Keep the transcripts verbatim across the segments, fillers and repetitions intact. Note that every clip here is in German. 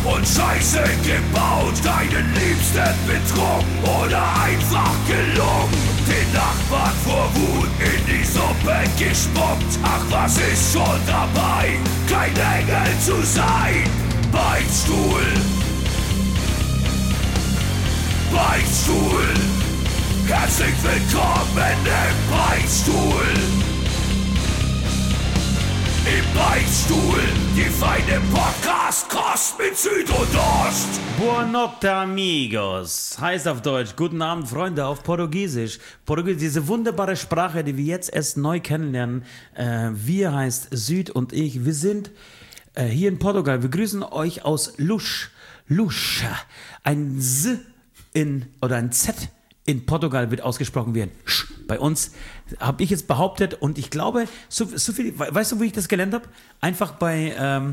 und Scheiße gebaut, deinen Liebsten betrogen oder einfach gelungen, den Nachbarn vor Wut in die Suppe gespuckt. Ach, was ist schon dabei, kein Engel zu sein? Beichtstuhl, Beichtstuhl, herzlich willkommen im Beichtstuhl. Im Beichtstuhl, die feine Podcast-Kost mit Süd und Ost. Buon notte, amigos. Heißt auf Deutsch, guten Abend, Freunde, auf Portugiesisch. Portugiesisch, diese wunderbare Sprache, die wir jetzt erst neu kennenlernen. Äh, wir heißt Süd und ich. Wir sind äh, hier in Portugal. Wir grüßen euch aus Luz. Luz. Ein Z in, oder ein Z in Portugal wird ausgesprochen wie ein Sch. Bei uns habe ich jetzt behauptet und ich glaube, so, so viel, weißt du, wo ich das gelernt habe? Einfach bei, ähm,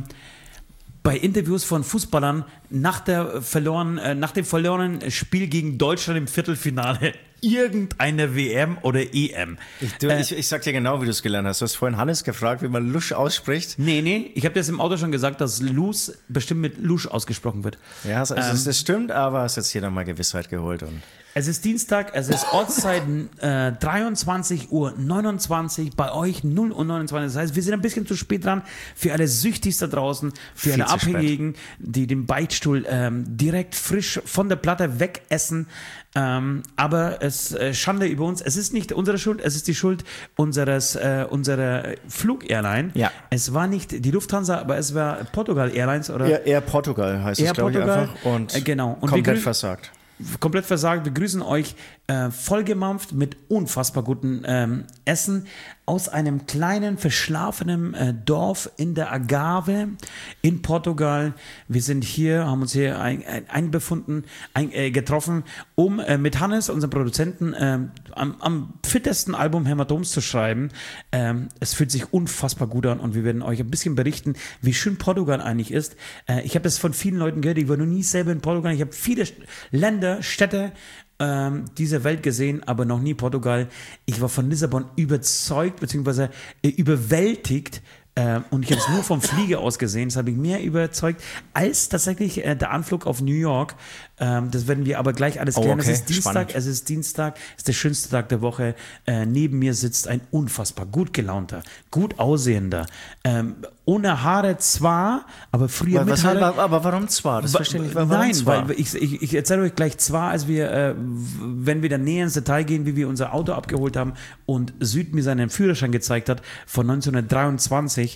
bei Interviews von Fußballern nach, der verloren, äh, nach dem verlorenen Spiel gegen Deutschland im Viertelfinale irgendeiner W M oder E M. Ich, du, äh, ich, ich sag dir genau, wie du es gelernt hast. Du hast vorhin Hannes gefragt, wie man Lusch ausspricht. Nee, nee, ich habe das im Auto schon gesagt, dass Luz bestimmt mit Lusch ausgesprochen wird. Ja, also, ähm, das stimmt, aber hast jetzt hier nochmal Gewissheit geholt. Und es ist Dienstag, es ist Ortszeit äh, dreiundzwanzig Uhr neunundzwanzig, bei euch null Uhr neunundzwanzig. Das heißt, wir sind ein bisschen zu spät dran für alle Süchtis da draußen, für Viel alle Abhängigen, die den Beichtstuhl ähm, direkt frisch von der Platte wegessen. Ähm, aber es äh, Schande über uns. Es ist nicht unsere Schuld, es ist die Schuld unseres äh, unserer Flug-Airline. Ja. Es war nicht die Lufthansa, aber es war Portugal Airlines, oder? Air, Air Portugal heißt es, glaube ich, einfach. Und äh, genau. Und komplett grü- versagt. Komplett versagt. Wir grüßen euch äh, vollgemampft mit unfassbar gutem ähm, Essen aus einem kleinen, verschlafenen äh, Dorf in der Agave in Portugal. Wir sind hier, haben uns hier ein, ein, einbefunden, ein, äh, getroffen, um äh, mit Hannes, unserem Produzenten, äh, am, am fittesten Album Hämatoms zu schreiben. Ähm, es fühlt sich unfassbar gut an und wir werden euch ein bisschen berichten, wie schön Portugal eigentlich ist. Äh, ich habe das von vielen Leuten gehört, ich war noch nie selber in Portugal. Ich habe viele Länder, Städte ähm, dieser Welt gesehen, aber noch nie Portugal. Ich war von Lissabon überzeugt, beziehungsweise äh, überwältigt. Äh, und ich habe es nur vom Flieger aus gesehen. Das habe ich mehr überzeugt als tatsächlich äh, der Anflug auf New York. Ähm, das werden wir aber gleich alles klären. Oh, okay. Es ist Dienstag, Spannend. es ist Dienstag, es ist der schönste Tag der Woche. Äh, neben mir sitzt ein unfassbar gut gelaunter, gut aussehender, ähm, ohne Haare zwar, aber früher aber, mit was, Haare. aber, aber warum zwar? Das verstehe ich nicht. Warum Nein, zwar? weil ich, ich, ich erzähle euch gleich zwar, als wir, äh, wenn wir dann näher ins Detail gehen, wie wir unser Auto abgeholt haben und Süd mir seinen Führerschein gezeigt hat von neunzehnhundertdreiundzwanzig.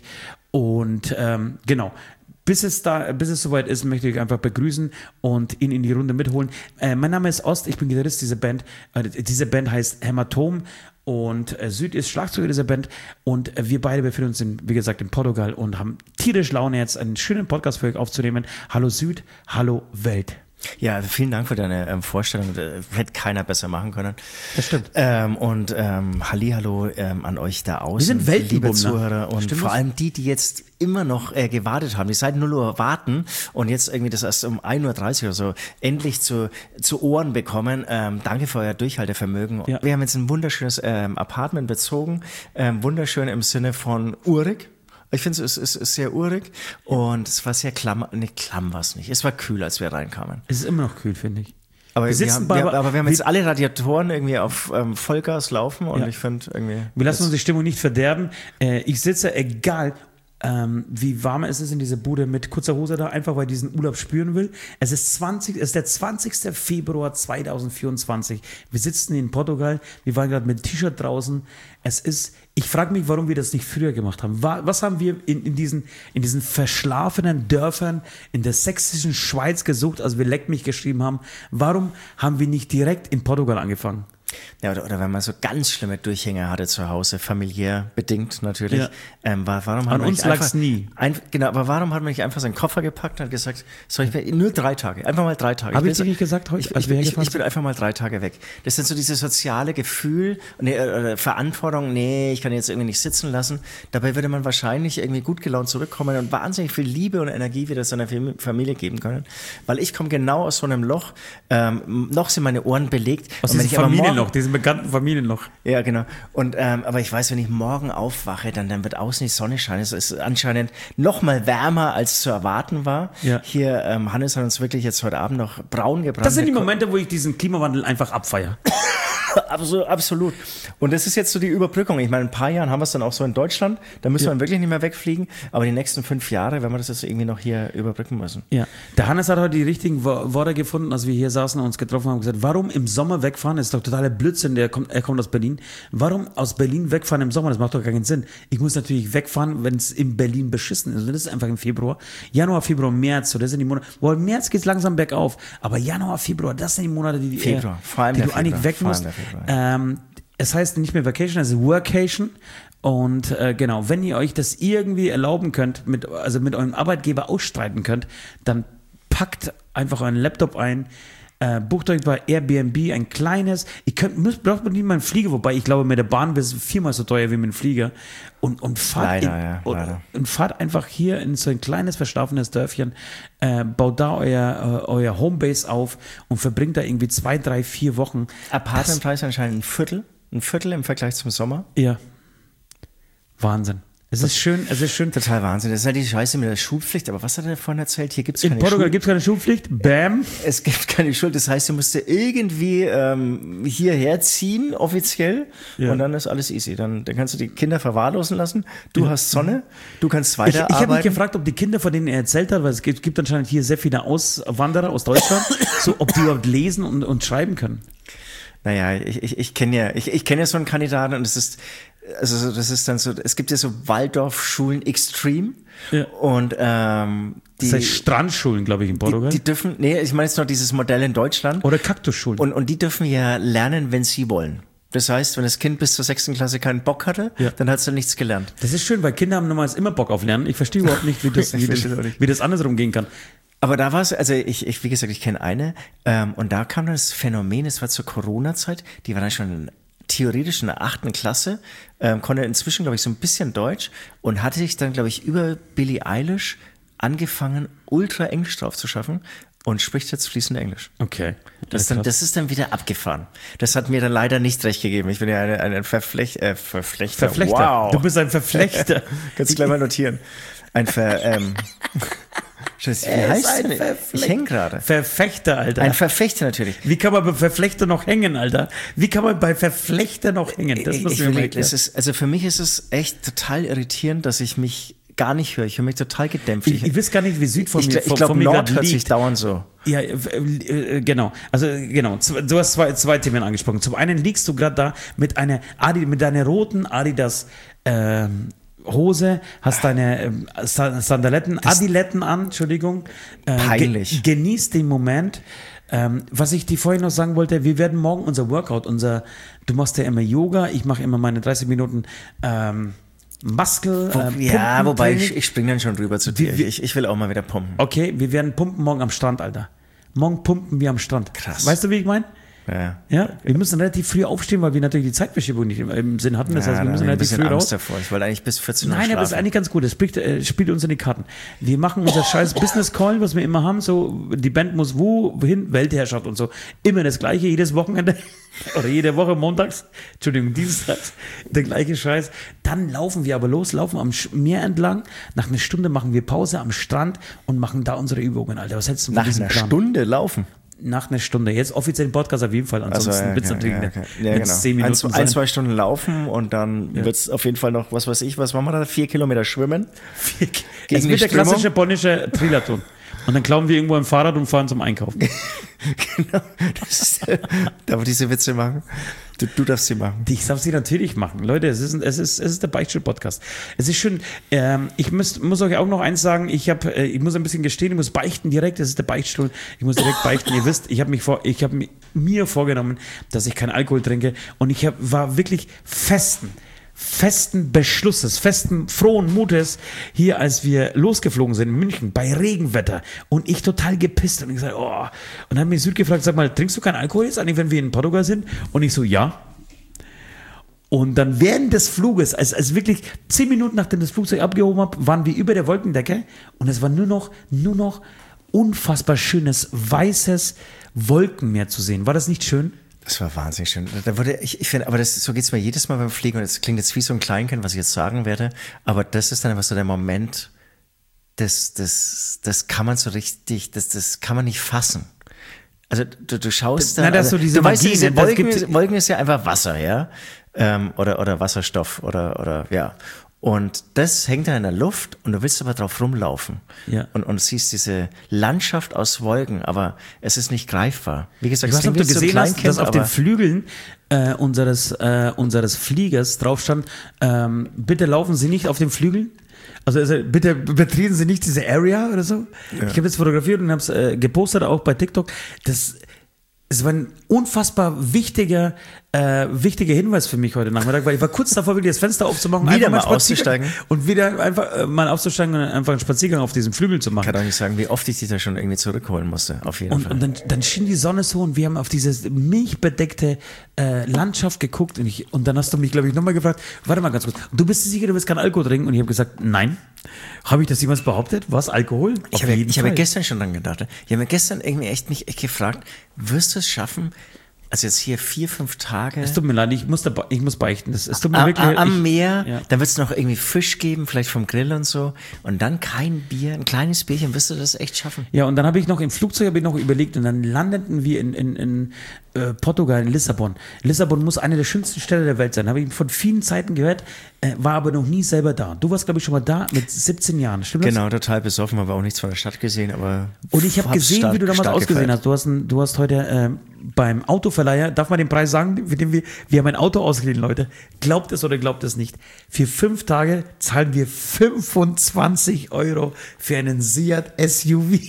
Und ähm, genau, bis es da, bis es soweit ist, möchte ich euch einfach begrüßen und ihn in die Runde mitholen. Äh, mein Name ist Ost, ich bin Gitarrist dieser Band. Äh, diese Band heißt Hämatom und äh, Süd ist Schlagzeuger dieser Band. Und äh, wir beide befinden uns, in, wie gesagt, in Portugal und haben tierisch Laune, jetzt einen schönen Podcast für euch aufzunehmen. Hallo Süd, hallo Welt. Ja, vielen Dank für deine ähm, Vorstellung. Äh, hätte keiner besser machen können. Das stimmt. Ähm, und ähm, Hallihallo ähm, an euch da außen. Wir sind Weltenbummler. Liebe Zuhörer. Und Stimmt vor das? allem die, die jetzt immer noch äh, gewartet haben, die seit null Uhr warten und jetzt irgendwie das erst um ein Uhr dreißig oder so endlich zu, zu Ohren bekommen. Ähm, danke für euer Durchhaltevermögen. Ja. Wir haben jetzt ein wunderschönes ähm, Apartment bezogen. Ähm, wunderschön im Sinne von urig. Ich finde, es ist, ist sehr urig und es war sehr klamm, nicht klamm war es nicht. Es war kühl, als wir reinkamen. Es ist immer noch kühl, finde ich. Aber wir, sitzen haben, bei- wir, aber wir haben wir- jetzt alle Radiatoren irgendwie auf ähm, Vollgas laufen und Ja. ich finde irgendwie. Wir lassen das- uns die Stimmung nicht verderben. Äh, ich sitze, egal ähm, wie warm es ist in dieser Bude, mit kurzer Hose da, einfach weil ich diesen Urlaub spüren will. Es ist, zwanzig, es ist der zwanzigster Februar zweitausendvierundzwanzig. Wir sitzen in Portugal, wir waren gerade mit T-Shirt draußen. Es ist, ich frage mich, warum wir das nicht früher gemacht haben. Wa- Was haben wir in, in, diesen, in diesen verschlafenen Dörfern in der sächsischen Schweiz gesucht, als wir Leck mich geschrieben haben? Warum haben wir nicht direkt in Portugal angefangen? Ja, oder, oder wenn man so ganz schlimme Durchhänge hatte zu Hause, familiär bedingt natürlich. Ja. Ähm, war, warum hat An man uns nicht einfach, lag's nie. Ein, genau, aber warum hat man nicht einfach seinen Koffer gepackt und hat gesagt, soll ich nur drei Tage, einfach mal drei Tage. Habe will ich dir so- nicht gesagt heute, Ich, als ich, wir ich, hergefahren ich bin einfach mal drei Tage weg. Das sind so diese soziale Gefühl, nee, äh, Verantwortung, nee, ich kann jetzt irgendwie nicht sitzen lassen. Dabei würde man wahrscheinlich irgendwie gut gelaunt zurückkommen und wahnsinnig viel Liebe und Energie wieder seiner Fam- Familie geben können. Weil ich komme genau aus so einem Loch, ähm, noch sind meine Ohren belegt. Aus Und wenn diesem ich aber morgen- Familienloch, diesen bekannten Familien noch. Ja, genau. Und, ähm, aber ich weiß, wenn ich morgen aufwache, dann, dann wird außen die Sonne scheinen. Es ist anscheinend noch mal wärmer, als zu erwarten war. Ja. Hier, ähm, Hannes hat uns wirklich jetzt heute Abend noch braun gebrannt. Das sind die Momente, wo ich diesen Klimawandel einfach abfeiere. Absolut, absolut. Und das ist jetzt so die Überbrückung. Ich meine, in ein paar Jahren haben wir es dann auch so in Deutschland. Da müssen Ja. wir wirklich nicht mehr wegfliegen. Aber die nächsten fünf Jahre werden wir das jetzt irgendwie noch hier überbrücken müssen. Ja, der Hannes hat heute die richtigen Wo- Worte gefunden, als wir hier saßen und uns getroffen haben und gesagt, warum im Sommer wegfahren? Das ist doch totaler Blödsinn, der kommt, er kommt aus Berlin. Warum aus Berlin wegfahren im Sommer? Das macht doch gar keinen Sinn. Ich muss natürlich wegfahren, wenn es in Berlin beschissen ist. Und das ist einfach im Februar. Januar, Februar, März, so das sind die Monate. Wo im März geht es langsam bergauf. Aber Januar, Februar, das sind die Monate, die, die, Februar, vor allem die der du eigentlich Februar, weg vor allem musst. der Februar, Ähm, es heißt nicht mehr Vacation, es ist Workation. Und äh, genau, wenn ihr euch das irgendwie erlauben könnt, mit, also mit eurem Arbeitgeber ausstreiten könnt, dann packt einfach euren Laptop ein, äh, bucht euch bei Airbnb ein kleines, ihr könnt, müsst, braucht man nicht mal einen Flieger, wobei ich glaube, mit der Bahn wird es viermal so teuer wie mit dem Flieger. Und, und, fahrt, Leider, in, ja, und, leider. und fahrt einfach hier in so ein kleines, verschlafenes Dörfchen, äh, baut da euer, äh, euer Homebase auf und verbringt da irgendwie zwei, drei, vier Wochen. Apartmentpreis anscheinend ein Viertel. Ein Viertel im Vergleich zum Sommer. Ja. Wahnsinn. Es ist schön, es ist schön. Total Wahnsinn. Das ist halt die Scheiße mit der Schulpflicht. Aber was hat er vorhin erzählt? Hier gibt es In keine Portugal Schul- gibt es keine Schulpflicht. Bam. Es gibt keine Schuld. Das heißt, du musst dir irgendwie ähm, hierher ziehen, offiziell. Ja. Und dann ist alles easy. Dann, dann kannst du die Kinder verwahrlosen lassen. Du hast Sonne. Du kannst Ich, ich habe mich weiterarbeiten. gefragt, ob die Kinder, von denen er erzählt hat, weil es gibt, gibt anscheinend hier sehr viele Auswanderer aus Deutschland, so ob die überhaupt lesen und, und schreiben können. Naja, ich, ich, ich kenne ja, ich, ich kenne ja so einen Kandidaten und es ist, also das ist dann so, es gibt ja so Waldorfschulen Extreme Ja. und ähm, die, Das heißt Strandschulen, glaube ich, in Portugal. die, die dürfen, nee, ich meine jetzt noch dieses Modell in Deutschland Oder Kaktusschulen. und, und die dürfen ja lernen, wenn sie wollen. Das heißt, wenn das Kind bis zur sechsten Klasse keinen Bock hatte, Ja. dann hat es dann nichts gelernt. Das ist schön, weil Kinder haben normalerweise immer Bock auf Lernen. Ich verstehe überhaupt nicht, wie das, Ich wie das, verstehe das auch nicht. wie das andersrum gehen kann. Aber da war es, also ich, ich, wie gesagt, ich kenne eine, ähm, und da kam das Phänomen, es war zur Corona-Zeit, die war dann schon theoretisch in der achten Klasse, ähm, konnte inzwischen, glaube ich, so ein bisschen Deutsch und hatte sich dann, glaube ich, über Billie Eilish angefangen, ultra Englisch drauf zu schaffen und spricht jetzt fließend Englisch. Okay. Das ist, dann, das ist dann wieder abgefahren. Das hat mir dann leider nicht recht gegeben. Ich bin ja ein, ein Verflech, äh, Verflechter. Verflechter. Wow. Du bist ein Verflechter. Kannst du gleich mal notieren. Ein Ver... Ähm, Scheiße, wie Er ist heißt ein denn? Verflechter. Ich hänge gerade. Verfechter, Alter. Ein Verfechter natürlich. Wie kann man bei Verflechter noch hängen, Alter? Wie kann man bei Verflechter noch hängen? Das muss ich mir mal will, erklären. das ist, also für mich ist es echt total irritierend, dass ich mich gar nicht höre. Ich höre mich total gedämpft. Ich, ich weiß gar nicht, wie Süd von ich, mir, ich von, glaube, von mir Nord grad hört sich liegt. dauernd so. Ja, äh, äh, genau. Also genau. Z- Du hast zwei, zwei Themen angesprochen. Zum einen liegst du gerade da mit einer Adi, mit deiner roten Adidas ähm, Hose, hast deine ähm, Sa- Sandaletten, Adiletten an, Entschuldigung. Äh, Peinlich. Ge genieß den Moment. Ähm, was ich dir vorhin noch sagen wollte, wir werden morgen unser Workout, unser, du machst ja immer Yoga, ich mache immer meine dreißig Minuten ähm, Muscle. Wo, äh, ja, wobei Pumpentraining. ich, ich springe dann schon rüber zu dir. Wie- wie- Ich, ich will auch mal wieder pumpen. Okay, wir werden pumpen morgen am Strand, Alter. Morgen pumpen wir am Strand. Krass. Weißt du, wie ich meine? Ja. Ja, wir müssen relativ früh aufstehen, weil wir natürlich die Zeitverschiebung nicht im, im Sinn hatten. Das Ja, heißt, wir da müssen hab ich relativ ein bisschen früh Angst raus. davor. Ich wollte eigentlich bis vierzehn Uhr Nein, aber das ist schlafen. eigentlich ganz gut. Das spielt, äh, spielt uns in die Karten. Wir machen unser scheiß Business Call, was wir immer haben. So, die Band muss wohin? Weltherrschaft und so. Immer das Gleiche, jedes Wochenende oder jede Woche montags, Entschuldigung, dienstags, der gleiche Scheiß. Dann laufen wir aber los, laufen am Sch- Meer entlang. Nach einer Stunde machen wir Pause am Strand und machen da unsere Übungen, Alter. Was hältst du von Nach diesem einer Plan? Stunde laufen. Nach einer Stunde. Jetzt offiziell im Podcast auf jeden Fall. Ansonsten Also, ja, wird es okay, natürlich ja, eine- okay. Ja, wenn's genau. zehn Minuten ein, zwei- sein. ein, zwei Stunden laufen und dann Ja. wird es auf jeden Fall noch, was weiß ich, was machen wir da? Vier Kilometer schwimmen. Es Gegen wird die der Strömung? klassische polnische Triathlon. Und dann klauen wir irgendwo ein Fahrrad und fahren zum Einkaufen. Genau. Das ist, darf ich diese Witze machen? Du, du darfst sie machen. Ich darf sie natürlich machen. Leute, es ist, es ist, es ist der Beichtstuhl-Podcast. Es ist schön. Ähm, ich muss, muss euch auch noch eins sagen. Ich, hab, äh, ich muss ein bisschen gestehen, ich muss beichten direkt. Es ist der Beichtstuhl. Ich muss direkt beichten. Ihr wisst, ich habe mich vor, ich habe mi- mir vorgenommen, dass ich keinen Alkohol trinke. Und ich hab, war wirklich festen, festen Beschlusses, festen, frohen Mutes hier, als wir losgeflogen sind in München bei Regenwetter und ich total gepisst und ich gesagt, oh. Und dann hat mich Süd gefragt, sag mal, trinkst du keinen Alkohol jetzt eigentlich, wenn wir in Portugal sind? Und ich so, ja. Und dann während des Fluges, als, als wirklich zehn Minuten nachdem das Flugzeug abgehoben habe, waren wir über der Wolkendecke und es war nur noch, nur noch unfassbar schönes, weißes Wolkenmeer zu sehen. War das nicht schön? Das war wahnsinnig schön. Da wurde, ich, ich finde, aber das, so geht's mir jedes Mal beim Fliegen und das klingt jetzt wie so ein Kleinkind, was ich jetzt sagen werde, aber das ist dann einfach so der Moment, das, das, das kann man so richtig, das, das kann man nicht fassen. Also du, du schaust da, Na, das also, so diese du weißt, Magie, diese ne? Das Wolken, gibt- Wolken ist ja einfach Wasser, ja, ähm, oder oder Wasserstoff oder oder ja. Und das hängt da in der Luft und du willst aber drauf rumlaufen. Ja. Und, und siehst diese Landschaft aus Wolken, aber es ist nicht greifbar. Wie gesagt, Ich weiß nicht, ob du klingt wie so ein gesehen hast, Kleinkind, dass auf den aber- Flügeln äh, unseres, äh, unseres Fliegers drauf stand, ähm, bitte laufen Sie nicht auf den Flügeln. Also, also bitte betreten Sie nicht diese Area oder so. Ich habe das fotografiert und habe es äh, gepostet, auch bei TikTok. Das, es war ein unfassbar wichtiger, äh, wichtiger Hinweis für mich heute Nachmittag, weil ich war kurz davor, wirklich das Fenster aufzumachen, Wieder einfach mal einen Spaziergang- auszusteigen. und wieder einfach äh, mal aufzusteigen und einfach einen Spaziergang auf diesem Flügel zu Ich machen. kann auch nicht sagen, wie oft ich dich da schon irgendwie zurückholen musste, auf jeden Und, Fall. und dann, dann schien die Sonne so und wir haben auf diese milchbedeckte äh, Landschaft geguckt und, ich, und dann hast du mich, glaube ich, nochmal gefragt, warte mal ganz kurz, du bist dir sicher, du willst keinen Alkohol trinken? Und ich habe gesagt, nein. Habe ich das jemals behauptet? Was, Alkohol? Ich Auf habe, jeden ich habe Fall. gestern schon dran gedacht. Ich habe mir gestern irgendwie echt mich echt gefragt, wirst du es schaffen, also jetzt hier vier, fünf Tage Es tut mir leid, ich muss, da, ich muss beichten. Das, es tut mir am, wirklich, am ich, Meer, ja. dann wird es noch irgendwie Fisch geben, vielleicht vom Grill und so. Und dann kein Bier, ein kleines Bierchen, wirst du das echt schaffen? Ja, und dann habe ich noch im Flugzeug habe ich noch überlegt und dann landeten wir in, in, in äh, Portugal, in Lissabon. Lissabon muss eine der schönsten Städte der Welt sein. Habe ich von vielen Zeiten gehört, äh, war aber noch nie selber da. Du warst, glaube ich, schon mal da mit siebzehn Jahren, stimmt das? Genau, total besoffen, habe auch nichts von der Stadt gesehen, aber Und ich habe hab's gesehen, stark- wie du damals stark ausgesehen gefeiert. hast. Du hast, ein, du hast heute ähm, beim Autoverleiher, darf man den Preis sagen, mit dem wir, wir haben ein Auto ausgeliehen, Leute. Glaubt es oder glaubt es nicht. Für fünf Tage zahlen wir fünfundzwanzig Euro für einen Seat S U V.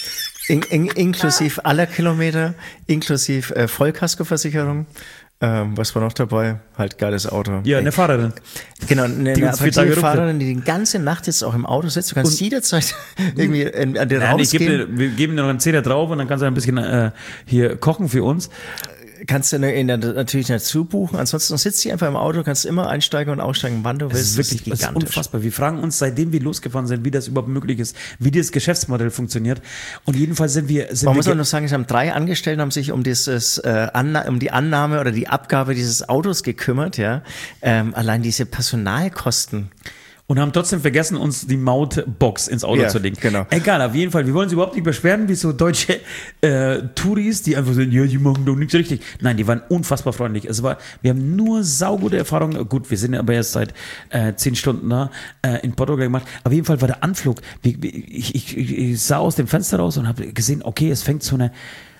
In, in, inklusive aller Kilometer, inklusive äh, Vollkaskoversicherung. Ähm, was war noch dabei? Halt geiles Auto. Ja, eine Fahrerin. Genau, eine, Die eine uns vier Tage attraktive Fahrerin, die die ganze Nacht jetzt auch im Auto sitzt. Du kannst Und- jederzeit irgendwie in, an den Nein, ich geb rausgehen. dir, wir geben dir noch einen Zehner drauf und dann kannst du ein bisschen äh, hier kochen für uns. Kannst du in der, natürlich dazu buchen. Ansonsten sitzt sie einfach im Auto, kannst immer einsteigen und aussteigen, wann du Das willst. ist wirklich das ist unfassbar. Wir fragen uns, seitdem wir losgefahren sind, wie das überhaupt möglich ist, wie das Geschäftsmodell funktioniert. Und jedenfalls sind wir. Sind Man wir muss auch ge- noch sagen, es haben drei Angestellte haben sich um dieses äh, Anna um die Annahme oder die Abgabe dieses Autos gekümmert, ja. Ähm, allein diese Personalkosten. Und haben trotzdem vergessen, uns die Mautbox ins Auto Ja, zu legen. genau. Egal, auf jeden Fall. Wir wollen uns überhaupt nicht beschweren, wie so deutsche äh, Touris, die einfach sagen, ja, die machen doch nichts richtig. Nein, die waren unfassbar freundlich. Es war, wir haben nur saugute Erfahrungen. Gut, wir sind aber erst seit äh, zehn Stunden da äh, in Portugal gemacht. Auf jeden Fall war der Anflug. Wir, wir, ich, ich, ich, ich sah aus dem Fenster raus und habe gesehen, okay, es fängt so eine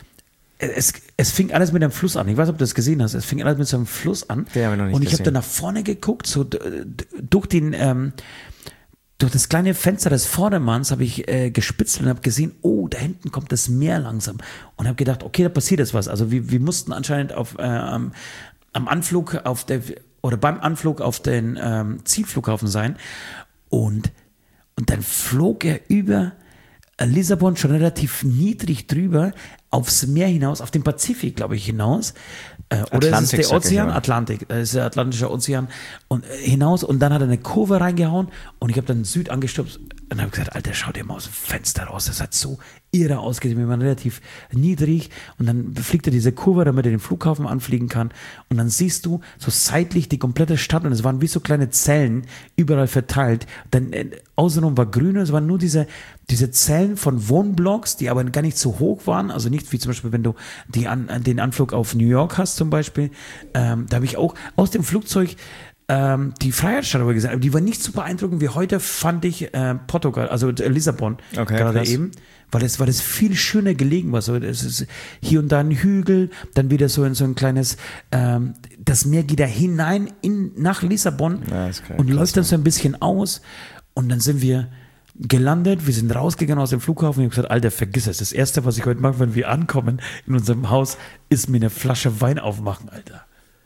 Es, es fing alles mit einem Fluss an. Ich weiß nicht, ob du das gesehen hast. Es fing alles mit so einem Fluss an. Den habe ich noch nicht und ich habe gesehen. dann nach vorne geguckt, so d- d- durch den, ähm, durch das kleine Fenster des Vordermanns habe ich äh, gespitzelt und habe gesehen, oh, da hinten kommt das Meer langsam. Und habe gedacht, okay, da passiert jetzt was. Also wir, wir mussten anscheinend auf, äh, am, am Anflug auf der, oder beim Anflug auf den ähm, Zielflughafen sein. Und, und dann flog er über Lissabon schon relativ niedrig drüber aufs Meer hinaus, auf den Pazifik, glaube ich, hinaus. Äh, oder Atlantik, ist es sag der ich Ozean? mal. Atlantik, das ist der Atlantische Ozean. Und äh, hinaus und dann hat er eine Kurve reingehauen und ich habe dann Süd angestupst und habe gesagt, Alter, schau dir mal aus dem Fenster raus, das hat so irre ausgesehen, wir waren relativ niedrig und dann fliegt er diese Kurve, damit er den Flughafen anfliegen kann und dann siehst du so seitlich die komplette Stadt und es waren wie so kleine Zellen überall verteilt. Dann äh, außenrum war grün und es waren nur diese, diese Zellen von Wohnblocks, die aber gar nicht so hoch waren, also nicht wie zum Beispiel, wenn du die an, den Anflug auf New York hast zum Beispiel, ähm, da habe ich auch aus dem Flugzeug ähm, die Freiheitsstatue gesehen, aber die war nicht so beeindruckend wie heute, fand ich äh, Portugal, also äh, Lissabon Okay, gerade krass. eben, weil es, weil es viel schöner gelegen war. So, es ist hier und da ein Hügel, dann wieder so in so ein kleines, ähm, das Meer geht da hinein in, nach Lissabon Ja, ist geil, und klasse. läuft dann so ein bisschen aus und dann sind wir gelandet, wir sind rausgegangen aus dem Flughafen und ich habe gesagt, Alter, vergiss es. Das Erste, was ich heute mache, wenn wir ankommen in unserem Haus, ist mir eine Flasche Wein aufmachen, Alter.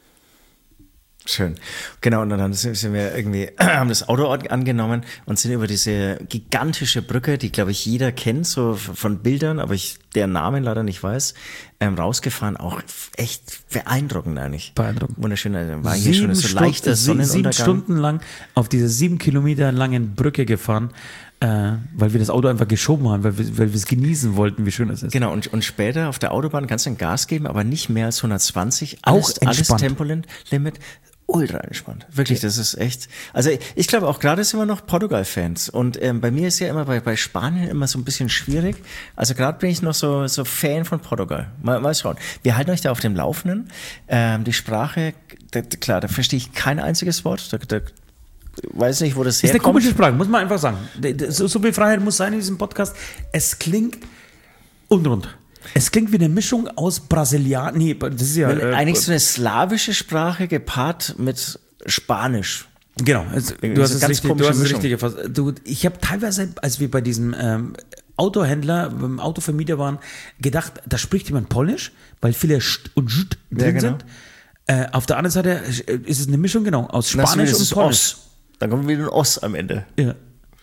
Schön. Genau, und dann sind sind wir irgendwie, haben das Auto angenommen und sind über diese gigantische Brücke, die, glaube ich, jeder kennt, so von Bildern, aber ich deren Namen leider nicht weiß, ähm, rausgefahren. Auch echt beeindruckend eigentlich. Beeindruckend. Wunderschön. Also war hier schon so leichter Stunden, Sonnenuntergang. Sieben Stunden lang auf dieser sieben Kilometer langen Brücke gefahren, äh, weil wir das Auto einfach geschoben haben, weil wir, weil wir es genießen wollten, wie schön es ist. Genau, und, und später auf der Autobahn kannst du ein Gas geben, aber nicht mehr als hundertzwanzig. Alles, Auch alles entspannt. Tempolimit. Ultra entspannt. Wirklich, das ist echt. Also ich glaube auch gerade sind wir noch Portugal-Fans. Und ähm, bei mir ist ja immer bei, bei Spanien immer so ein bisschen schwierig. Also gerade bin ich noch so, so Fan von Portugal. Mal, mal schauen. Wir halten euch da auf dem Laufenden. Ähm, die Sprache, da, klar, da verstehe ich kein einziges Wort. Da, da weiß nicht, wo das ist eine herkommt. komische Sprache, muss man einfach sagen. So, so viel Freiheit muss sein in diesem Podcast. Es klingt unrund. Es klingt wie eine Mischung aus Brasilian. Nee, das ist ja. Weil Äh, eigentlich so eine slawische Sprache gepaart mit Spanisch. Genau, also, Irgendwie du hast so es ganz richtig, du komische hast es Mischung. richtig gefasst. Du, ich habe teilweise, als wir bei diesem ähm, Autohändler, beim Autovermieter waren, gedacht, da spricht jemand Polnisch, weil viele St und St drin genau. sind. Äh, auf der anderen Seite ist es eine Mischung, genau, aus Spanisch das und ist Polnisch. Os. Dann kommt wieder ein Os am Ende. Ja.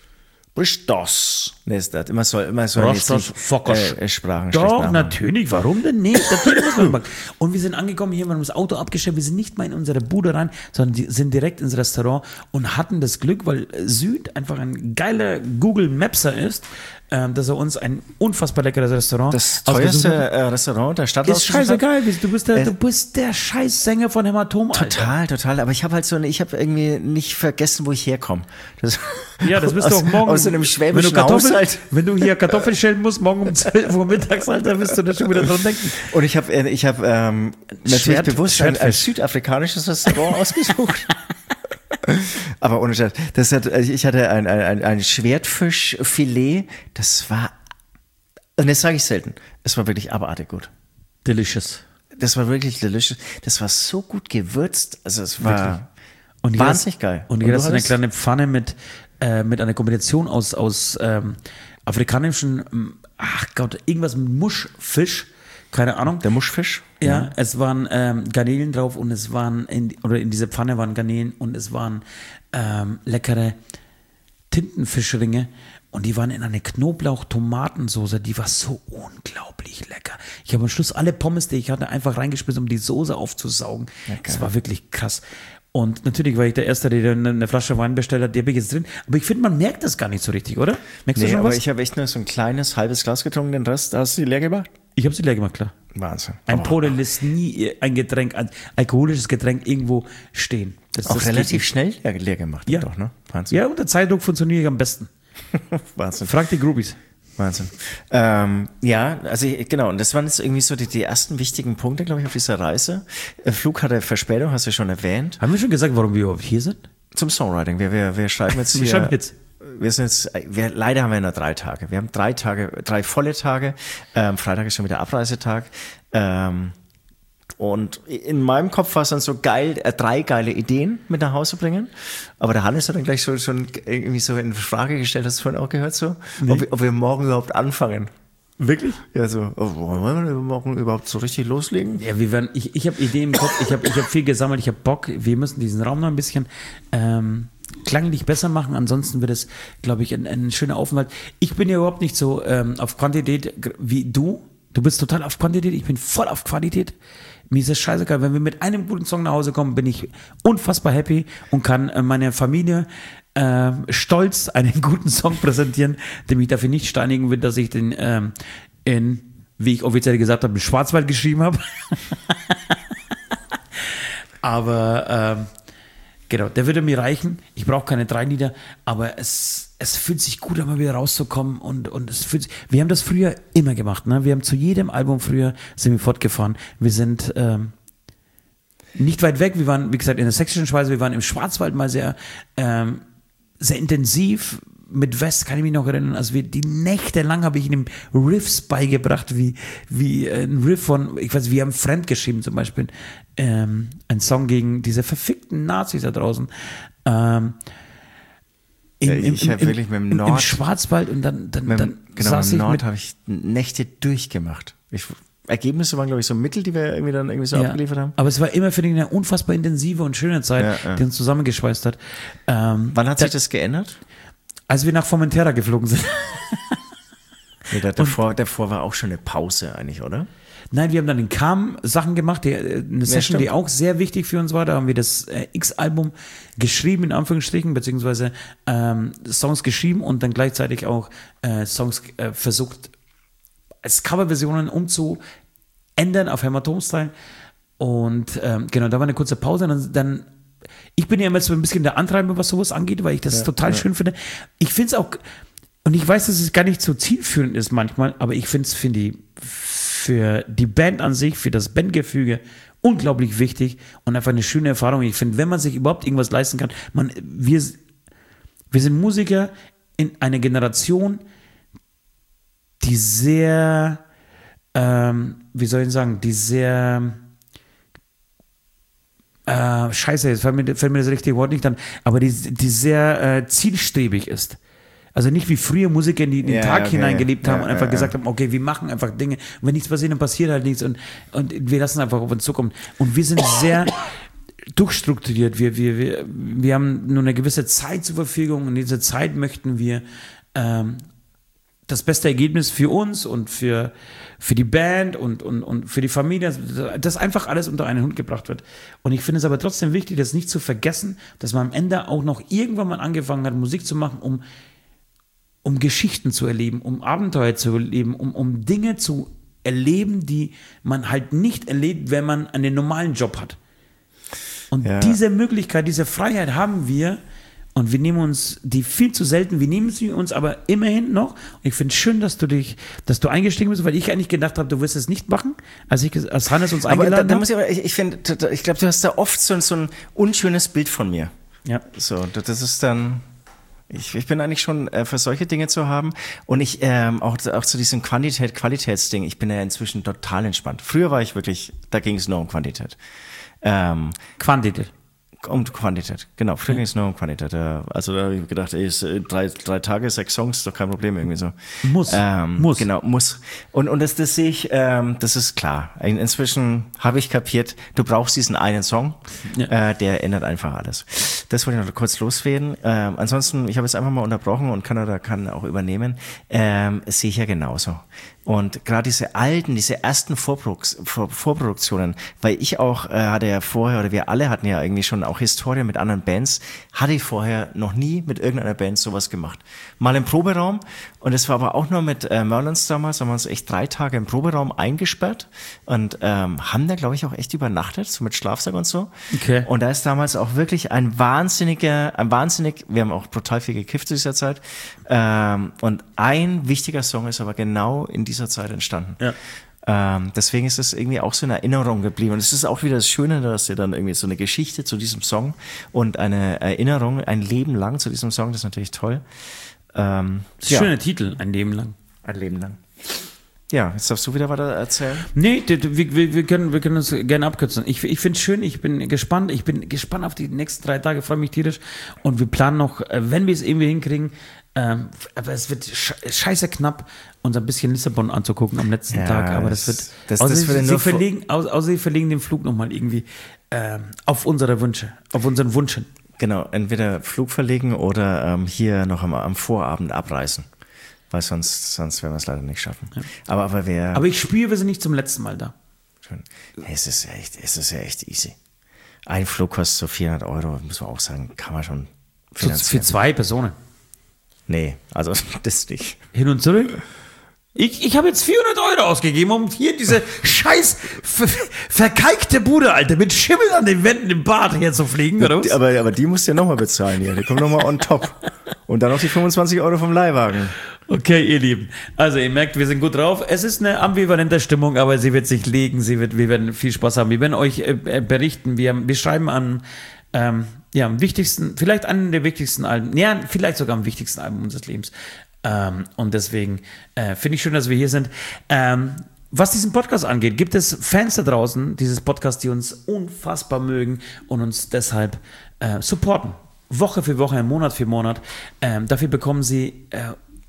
Bristos. Nee, ist das. Immer so, immer so Rostos, Fokosch. äh, Sprachen. Doch, schlecht natürlich, warum denn nicht? Natürlich muss man machen. Und wir sind angekommen hier, wir haben das Auto abgestellt, wir sind nicht mal in unsere Bude rein, sondern die sind direkt ins Restaurant und hatten das Glück, weil Süd einfach ein geiler Google Mapser ist, ähm, dass er uns ein unfassbar leckeres Restaurant Das ausgesucht teuerste hat. äh, Restaurant der Stadt Ist ausgesucht hat. scheißegal, du bist der, Äh, du bist der Scheißsänger von Hämatom, Alter. Total, total. Aber ich habe halt so eine, ich habe irgendwie nicht vergessen, wo ich herkomme. Das, Ja, das bist aus, du auch morgen. Aus so einem wenn, schwäbischen du Kartoffel, Haushalt. wenn du hier Kartoffeln schälen musst, morgen um zwölf Uhr mittags, Alter, wirst du da schon wieder dran denken. Und ich habe, ich habe ähm, natürlich Schwert- bewusst ein, ein Schwertfisch. südafrikanisches Restaurant ausgesucht. Aber ohne Scheiß, das hat, ich hatte ein, ein, ein Schwertfischfilet, das war, und das sage ich selten, es war wirklich abartig gut. Delicious. Das war wirklich delicious. Das war so gut gewürzt, also es war Und wahnsinnig hast, geil. Und Und hier du hast du eine hattest- kleine Pfanne mit, äh, mit einer Kombination aus, aus ähm, afrikanischen, ähm, ach Gott, irgendwas mit Muschfisch, keine Ahnung. Der Muschfisch? Ja, es waren ähm, Garnelen drauf und es waren, in, oder in dieser Pfanne waren Garnelen und es waren ähm, leckere Tintenfischringe und die waren in einer Knoblauch-Tomatensoße, die war so unglaublich lecker. Ich habe am Schluss alle Pommes, die ich hatte, einfach reingeschmissen, um die Soße aufzusaugen. Das war wirklich krass. Und natürlich war ich der Erste, der eine, eine Flasche Wein bestellt hat, die habe ich jetzt drin. Aber ich finde, man merkt das gar nicht so richtig, oder? Merkst du Nee, schon aber was? ich habe echt nur so ein kleines, halbes Glas getrunken, den Rest, da hast du die leer gemacht? Ich habe sie leer gemacht, klar. Wahnsinn. Ein Oh. Pole lässt nie ein Getränk, ein alkoholisches Getränk irgendwo stehen. Das, Auch das relativ geht schnell leer, leer gemacht. Ja. Doch, ne? nicht. Wahnsinn. Ja, unter Zeitdruck funktioniere ich am besten. Wahnsinn. Frag die Groupies. Wahnsinn. Ähm, ja, also ich- genau, und das waren jetzt irgendwie so die, die ersten wichtigen Punkte, glaube ich, auf dieser Reise. Äh, Flug hatte Verspätung, hast du schon erwähnt. Haben wir schon gesagt, warum wir überhaupt hier sind? Zum Songwriting. Wir, wir, wir schreiben jetzt Wir hier. schreiben Hits. Wir sind jetzt, wir, leider haben wir nur drei Tage. Wir haben drei Tage, drei volle Tage. Ähm, Freitag ist schon wieder Abreisetag. Ähm, und in meinem Kopf war es dann so geil, äh, drei geile Ideen mit nach Hause bringen. Aber der Hannes hat dann gleich so, schon irgendwie so in Frage gestellt, hast du vorhin auch gehört so? Nee. Ob, wir, ob wir morgen überhaupt anfangen. Wirklich? Ja, so, oh, wollen wir morgen überhaupt so richtig loslegen? Ja, wir werden, ich, ich habe Ideen im Kopf, ich habe ich hab viel gesammelt, ich habe Bock, wir müssen diesen Raum noch ein bisschen ähm, klanglich besser machen, ansonsten wird es, glaube ich, ein, ein schöner Aufenthalt. Ich bin ja überhaupt nicht so ähm, auf Quantität wie du. Du bist total auf Quantität, ich bin voll auf Qualität. Mir ist das scheißegal, wenn wir mit einem guten Song nach Hause kommen, bin ich unfassbar happy und kann äh, meiner Familie äh, stolz einen guten Song präsentieren, der mich dafür nicht steinigen wird, dass ich den ähm, in, wie ich offiziell gesagt habe, im Schwarzwald geschrieben habe. Aber ähm, genau, der würde mir reichen. Ich brauche keine drei Lieder, aber es, es fühlt sich gut an, mal wieder rauszukommen und, und es fühlt sich, wir haben das früher immer gemacht, ne? Wir haben zu jedem Album früher sind wir fortgefahren. Wir sind ähm, nicht weit weg, wir waren, wie gesagt, in der sächsischen Schweiz, wir waren im Schwarzwald mal sehr, ähm, sehr intensiv. Mit West kann ich mich noch erinnern, also wir, die Nächte lang habe ich ihm Riffs beigebracht, wie, wie ein Riff von, ich weiß, wir haben Fremd geschrieben zum Beispiel, ähm, ein Song gegen diese verfickten Nazis da draußen. Ähm, Ja, ich hab wirklich mit dem im, Nord- im Schwarzwald und dann, dann, Mit, dann genau, saß im ich Nord mit, habe ich Nächte durchgemacht. Ich, Ergebnisse waren, glaube ich, so Mittel, die wir irgendwie dann irgendwie so ja, abgeliefert haben. aber es war immer für ihn eine unfassbar intensive und schöne Zeit, Ja, ja. die uns zusammengeschweißt hat. Ähm, Wann hat da- sich das geändert? Als wir nach Formentera geflogen sind. Nee, da, davor, davor war auch schon eine Pause eigentlich, oder? Nein, wir haben dann in Calm Sachen gemacht, die, eine Session, stimmt. die auch sehr wichtig für uns war. Da haben wir das äh, X-Album geschrieben, in Anführungsstrichen, beziehungsweise ähm, Songs geschrieben und dann gleichzeitig auch äh, Songs äh, versucht, als Coverversionen umzuändern auf Hämatom-Style. Und ähm, genau, da war eine kurze Pause. Und dann, dann ich bin ja immer so ein bisschen der Antreiber, was sowas angeht, weil ich das Ja, total ja. schön finde. Ich finde es auch, und ich weiß, dass es gar nicht so zielführend ist manchmal, aber ich finde es für die, für die Band an sich, für das Bandgefüge unglaublich wichtig und einfach eine schöne Erfahrung. Ich finde, wenn man sich überhaupt irgendwas leisten kann, man, wir, wir sind Musiker in einer Generation, die sehr, ähm, wie soll ich sagen, die sehr, äh, scheiße, jetzt fällt mir, fällt mir das richtige Wort nicht an, aber die, die sehr äh, zielstrebig ist. Also nicht wie früher Musiker, die in den Ja, Tag okay. hineingelebt haben Ja, und einfach ja, gesagt ja. haben, okay, wir machen einfach Dinge. Und wenn nichts passiert, dann passiert halt nichts und, und wir lassen einfach auf uns zukommen. Und wir sind sehr durchstrukturiert. Wir, wir, wir, wir haben nur eine gewisse Zeit zur Verfügung und in dieser Zeit möchten wir ähm, das beste Ergebnis für uns und für, für die Band und, und, und für die Familie, dass einfach alles unter einen Hut gebracht wird. Und ich finde es aber trotzdem wichtig, das nicht zu vergessen, dass man am Ende auch noch irgendwann mal angefangen hat, Musik zu machen, um um Geschichten zu erleben, um Abenteuer zu erleben, um, um Dinge zu erleben, die man halt nicht erlebt, wenn man einen normalen Job hat. Und Ja. diese Möglichkeit, diese Freiheit haben wir und wir nehmen uns die viel zu selten, wir nehmen sie uns aber immerhin noch. Und ich finde es schön, dass du dich, dass du eingestiegen bist, weil ich eigentlich gedacht habe, du wirst es nicht machen, als, ich, als Hannes uns Aber da, eingeladen da hat. muss ich, aber, ich, ich finde, ich glaube, du hast da oft so, so ein unschönes Bild von mir. Ja. So, das ist dann, ich, ich bin eigentlich schon äh, für solche Dinge zu haben und ich ähm, auch, auch zu diesem Quantität-Qualitätsding, ich bin ja inzwischen total entspannt. Früher war ich wirklich, da ging es nur um Quantität. Ähm, Quantität. Um Quantität, genau. Früher ging es nur um Quantität. Ja. Also da habe ich gedacht, ey, ist, äh, drei, drei Tage, sechs Songs, ist doch kein Problem irgendwie so. Muss. Ähm, Muss. Genau, muss. Und, und das, das sehe ich, ähm, das ist klar. In, inzwischen habe ich kapiert, du brauchst diesen einen Song, Ja. äh, der ändert einfach alles. Das wollte ich noch kurz loswerden. Ähm, ansonsten, ich habe jetzt einfach mal unterbrochen und Kanada kann auch übernehmen. Ähm, sehe ich ja genauso. Und gerade diese alten, diese ersten Vorproduks- Vor Vorproduktionen, weil ich auch äh, hatte ja vorher, oder wir alle hatten ja irgendwie schon auch Historie mit anderen Bands, hatte ich vorher noch nie mit irgendeiner Band sowas gemacht. Mal im Proberaum, und das war aber auch nur mit äh, Merlins damals, haben wir uns echt drei Tage im Proberaum eingesperrt und ähm, haben da, glaube ich, auch echt übernachtet, so mit Schlafsack und so. Okay. Und da ist damals auch wirklich ein wahnsinniger, ein wahnsinnig, wir haben auch brutal viel gekifft zu dieser Zeit, ähm, und ein wichtiger Song ist aber genau in dieser Zeit entstanden. Ja. Ähm, deswegen ist es irgendwie auch so in Erinnerung geblieben. Und es ist auch wieder das Schöne, dass ihr dann irgendwie so eine Geschichte zu diesem Song und eine Erinnerung ein Leben lang zu diesem Song, das ist natürlich toll. Ähm, ja, Schöner Titel, ein Leben lang. ein Leben lang. Ja, jetzt darfst du wieder weiter erzählen. Nee, d- d- wir, wir, wir, können, wir können uns gerne abkürzen. Ich, ich finde es schön, ich bin gespannt. Ich bin gespannt auf die nächsten drei Tage, freue mich tierisch. Und wir planen noch, äh, wenn wir es irgendwie hinkriegen, ähm, aber es wird sche- scheiße knapp, uns ein bisschen Lissabon anzugucken am letzten Ja, Tag. Aber das das- wird. das- außer das sie, würde sie, nur vor- verlegen, au- außer sie verlegen den Flug nochmal irgendwie ähm, auf unsere Wünsche, auf unseren Wunschen. Genau, entweder Flug verlegen oder ähm, hier noch am, am Vorabend abreisen. Weil sonst, sonst werden wir es leider nicht schaffen. Aber, aber wer. Aber ich spüre, wir sind nicht zum letzten Mal da. Schön. Es ist ja echt, es ist ja echt easy. Ein Flug kostet so vierhundert Euro, muss man auch sagen, kann man schon Für, finanzieren. für zwei Personen. Nee, also das nicht. Hin und zurück. Ich, ich habe jetzt vierhundert Euro ausgegeben, um hier diese scheiß ver verkalkte Bude, Alter, mit Schimmel an den Wänden im Bad herzufliegen, oder was? Aber, aber die musst du ja nochmal bezahlen hier. Die kommen nochmal on top. Und dann noch die fünfundzwanzig Euro vom Leihwagen. Okay, ihr Lieben. Also ihr merkt, wir sind gut drauf. Es ist eine ambivalente Stimmung, aber sie wird sich legen. Sie wird, wir werden viel Spaß haben. Wir werden euch äh, berichten. Wir, wir schreiben an, ähm, ja, am wichtigsten, vielleicht einen der wichtigsten Alben, ja, vielleicht sogar am wichtigsten Album unseres Lebens. Ähm, und deswegen äh, finde ich schön, dass wir hier sind. Ähm, was diesen Podcast angeht, gibt es Fans da draußen, dieses Podcast, die uns unfassbar mögen und uns deshalb äh, supporten. Woche für Woche, Monat für Monat. Ähm, dafür bekommen sie äh,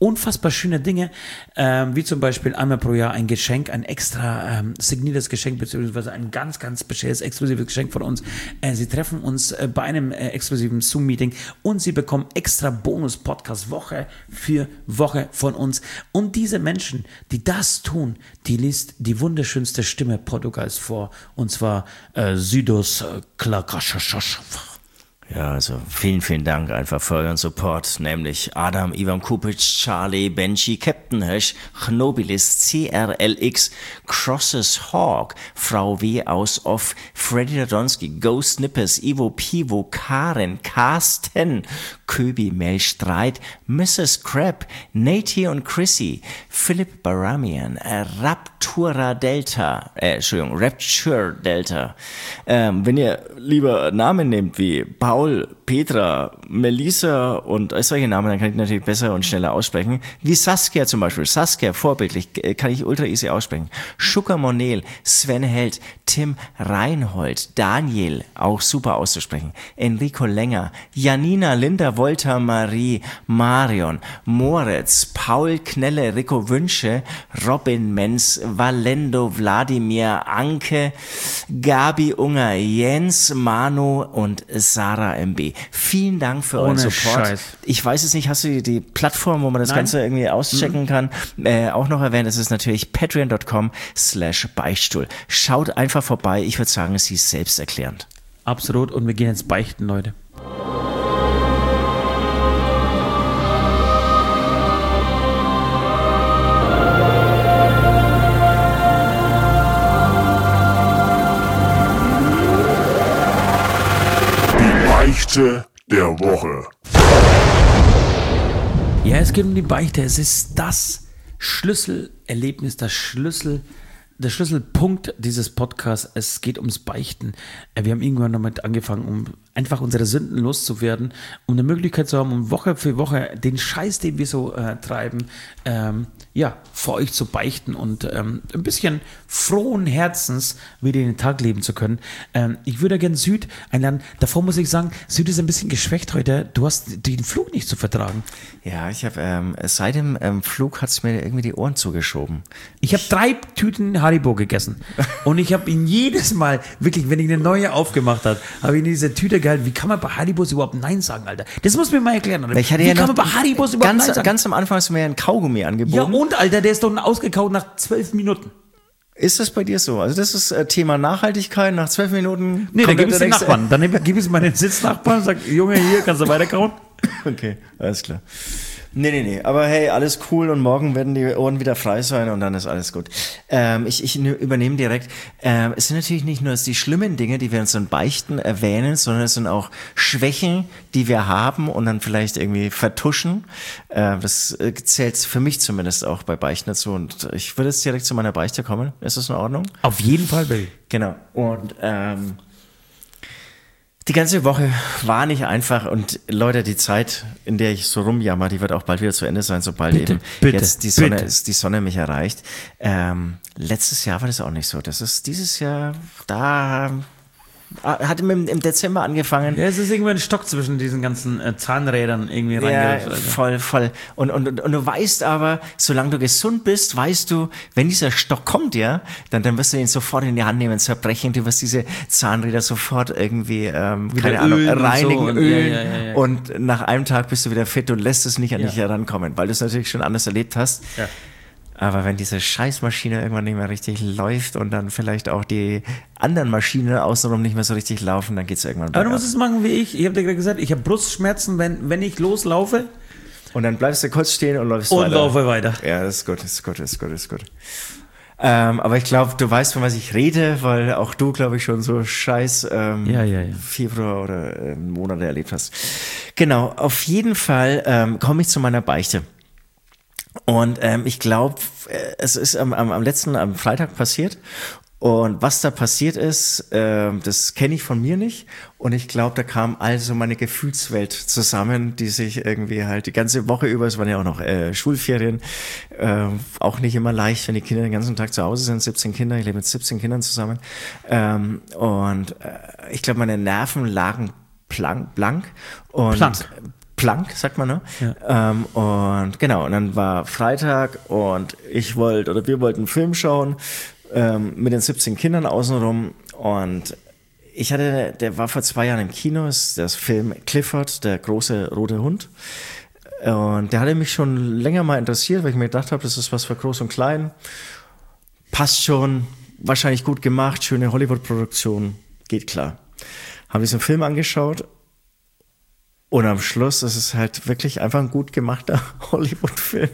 unfassbar schöne Dinge, ähm, wie zum Beispiel einmal pro Jahr ein Geschenk, ein extra ähm, signiertes Geschenk, beziehungsweise ein ganz, ganz spezielles, exklusives Geschenk von uns. Äh, sie treffen uns äh, bei einem äh, exklusiven Zoom-Meeting und sie bekommen extra Bonus-Podcast Woche für Woche von uns. Und diese Menschen, die das tun, die liest die wunderschönste Stimme Portugals vor, und zwar äh, Sidos äh, Klakaschaschach. Ja, also vielen, vielen Dank einfach für euren Support, nämlich Adam, Ivan Kupic, Charlie, Benji, Captain Hirsch, Chnobilis, C R L X, Crosses Hawk, Frau W. aus Off, Freddy Radonski, Ghost Nippers, Ivo Pivo, Karen, Carsten, Köbi, Mel Streit, Misses Crab, Nate und Chrissy, Philipp Baramian, äh, Raptura Delta, äh, Entschuldigung, Rapture Delta. Ähm, wenn ihr lieber Namen nehmt wie Paul, Petra, Melissa und solche Namen, dann kann ich natürlich besser und schneller aussprechen. Wie Saskia zum Beispiel. Saskia, vorbildlich, kann ich ultra easy aussprechen. Schucker Monel, Sven Held, Tim Reinhold, Daniel, auch super auszusprechen. Enrico Länger, Janina, Linda, Volta, Marie, Marion, Moritz, Paul Knelle, Rico Wünsche, Robin Menz, Valendo, Wladimir, Anke, Gabi Unger, Jens, Manu und Sarah M B. Vielen Dank für euren Ohne Support. Scheiß. Ich weiß es nicht, hast du die, die Plattform, wo man das Nein. Ganze irgendwie auschecken Mhm. kann, äh, auch noch erwähnt? Das ist natürlich patreon dot com slash Beichtstuhl. Schaut einfach vorbei. Ich würde sagen, sie ist selbsterklärend. Absolut, und wir gehen jetzt beichten, Leute. Beichte der Woche. Ja, es geht um die Beichte. Es ist das Schlüsselerlebnis, das Schlüssel, der Schlüsselpunkt dieses Podcasts. Es geht ums Beichten. Wir haben irgendwann damit angefangen, um einfach unsere Sünden loszuwerden, um eine Möglichkeit zu haben, um Woche für Woche den Scheiß, den wir so äh, treiben, ähm, ja, vor euch zu beichten und ähm, ein bisschen frohen Herzens wieder den Tag leben zu können. Ähm, ich würde gerne Süd einladen. Davor muss ich sagen, Süd ist ein bisschen geschwächt heute. Du hast den Flug nicht zu vertragen. Ja, ich habe ähm, seit dem ähm, Flug hat es mir irgendwie die Ohren zugeschoben. Ich habe drei Tüten Haribo gegessen und ich habe ihn jedes Mal, wirklich, wenn ich eine neue aufgemacht habe, habe ich in diese Tüte gehalten. Wie kann man bei Haribos überhaupt Nein sagen, Alter? Das muss mir mal erklären, Alter. Ich hatte Wie ja kann noch man bei Haribos überhaupt ganz, Nein sagen? ganz am Anfang hast du mir ja ein Kaugummi angeboten. Ja und, Alter, der ist doch ausgekaut nach zwölf Minuten. Ist das bei dir so? Also das ist äh, Thema Nachhaltigkeit. Nach zwölf Minuten Nee, dann kommt gib es der den nächste- Nachbarn. Dann gib es meinen Sitznachbarn und sag, Junge, hier, kannst du weiterkauen? Okay, alles klar. Nee, nee, nee. Aber hey, alles cool und morgen werden die Ohren wieder frei sein und dann ist alles gut. Ähm, ich, ich übernehme direkt. Ähm, es sind natürlich nicht nur die schlimmen Dinge, die wir uns in Beichten erwähnen, sondern es sind auch Schwächen, die wir haben und dann vielleicht irgendwie vertuschen. Ähm, das äh, zählt für mich zumindest auch bei Beichten dazu. Und ich würde jetzt direkt zu meiner Beichte kommen. Ist das in Ordnung? Auf jeden Fall, Bill. Genau. Und ähm, die ganze Woche war nicht einfach und Leute, die Zeit, in der ich so rumjammer, die wird auch bald wieder zu Ende sein, sobald Bitte, eben bitte, jetzt die Sonne, bitte. ist, die Sonne mich erreicht. Ähm, letztes Jahr war das auch nicht so. Das ist dieses Jahr, da hat im, im Dezember angefangen. Ja, es ist irgendwie ein Stock zwischen diesen ganzen äh, Zahnrädern irgendwie Ja, reingerutscht. Alter. voll, voll. Und, und, und, und du weißt aber, solange du gesund bist, weißt du, wenn dieser Stock kommt, ja, dann, dann wirst du ihn sofort in die Hand nehmen, zerbrechen, du wirst diese Zahnräder sofort irgendwie, ähm, Wieder keine Ahnung, ölen und so reinigen, und- ölen. ja, ja, ja, ja. Und nach einem Tag bist du wieder fit und lässt es nicht an Ja. dich herankommen, weil du es natürlich schon anders erlebt hast. Ja. Aber wenn diese Scheißmaschine irgendwann nicht mehr richtig läuft und dann vielleicht auch die anderen Maschinen außenrum nicht mehr so richtig laufen, dann geht es irgendwann Aber du bergab. musst es machen wie ich. Ich habe dir gerade gesagt, ich habe Brustschmerzen, wenn, wenn ich loslaufe Und dann bleibst du kurz stehen und läufst und weiter. laufe weiter. Ja, das ist gut, das ist gut, das ist gut, das ist gut. Ähm, aber ich glaube, du weißt, von was ich rede, weil auch du, glaube ich, schon so scheiß ähm, Ja, ja, ja. Februar oder äh, Monate erlebt hast. Genau, auf jeden Fall ähm, komme ich zu meiner Beichte. Und ähm, ich glaube, äh, es ist am, am, am letzten, am Freitag passiert. Und was da passiert ist, ähm, das kenne ich von mir nicht. Und ich glaube, da kam also meine Gefühlswelt zusammen, die sich irgendwie halt die ganze Woche über, es waren ja auch noch äh, Schulferien, äh, auch nicht immer leicht, wenn die Kinder den ganzen Tag zu Hause sind, siebzehn Kinder, ich lebe mit siebzehn Kindern zusammen. Ähm, und äh, ich glaube, meine Nerven lagen blank, blank und Plank. blank, sagt man, ne? Ja. Ähm, und genau, und dann war Freitag und ich wollte, oder wir wollten einen Film schauen ähm, mit den siebzehn Kindern außenrum und ich hatte, der war vor zwei Jahren im Kino, ist das Film Clifford, der große rote Hund. Und der hatte mich schon länger mal interessiert, weil ich mir gedacht habe, das ist was für Groß und Klein. Passt schon, wahrscheinlich gut gemacht, schöne Hollywood-Produktion, geht klar. Habe diesen Film angeschaut und am Schluss ist es halt wirklich einfach ein gut gemachter Hollywood-Film.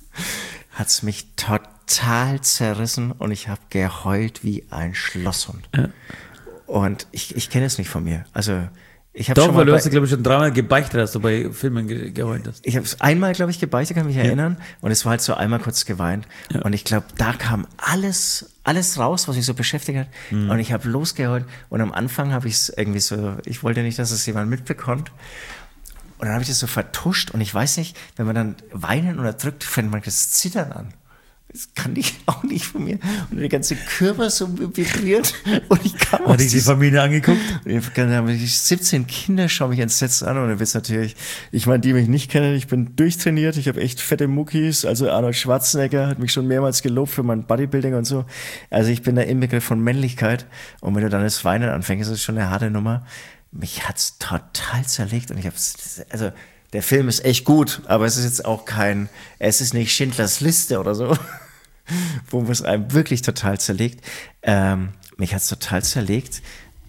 Hat's mich total zerrissen und ich habe geheult wie ein Schlosshund. Ja. Und ich, ich kenne es nicht von mir. Also ich habe Doch, schon weil mal du bei, hast ja, glaube ich, schon dreimal gebeichtet, dass du bei Filmen ge- geheult hast. Ich habe es einmal, glaube ich, gebeichtet, kann mich Ja. erinnern. Und es war halt so einmal kurz geweint. Ja. Und ich glaube, da kam alles, alles raus, was mich so beschäftigt hat. Mhm. Und ich habe losgeheult. Und am Anfang habe ich es irgendwie so, ich wollte nicht, dass es jemand mitbekommt. Und dann habe ich das so vertuscht. Und ich weiß nicht, wenn man dann weinen oder drückt, fängt man das Zittern an. Das kann ich auch nicht von mir. Und der ganze Körper so vibriert. Und ich kam Hat dich die Familie angeguckt? Dann haben die siebzehn Kinder, schauen mich entsetzt an und dann wird's natürlich, ich meine, die mich nicht kennen, ich bin durchtrainiert, ich habe echt fette Muckis, also Arnold Schwarzenegger hat mich schon mehrmals gelobt für mein Bodybuilding und so. Also ich bin der Inbegriff von Männlichkeit und wenn du dann das Weinen anfängst, ist das schon eine harte Nummer. Mich hat's total zerlegt und ich hab's, also der Film ist echt gut, aber es ist jetzt auch kein, es ist nicht Schindlers Liste oder so, wo es einem wirklich total zerlegt. Ähm, mich hat's total zerlegt.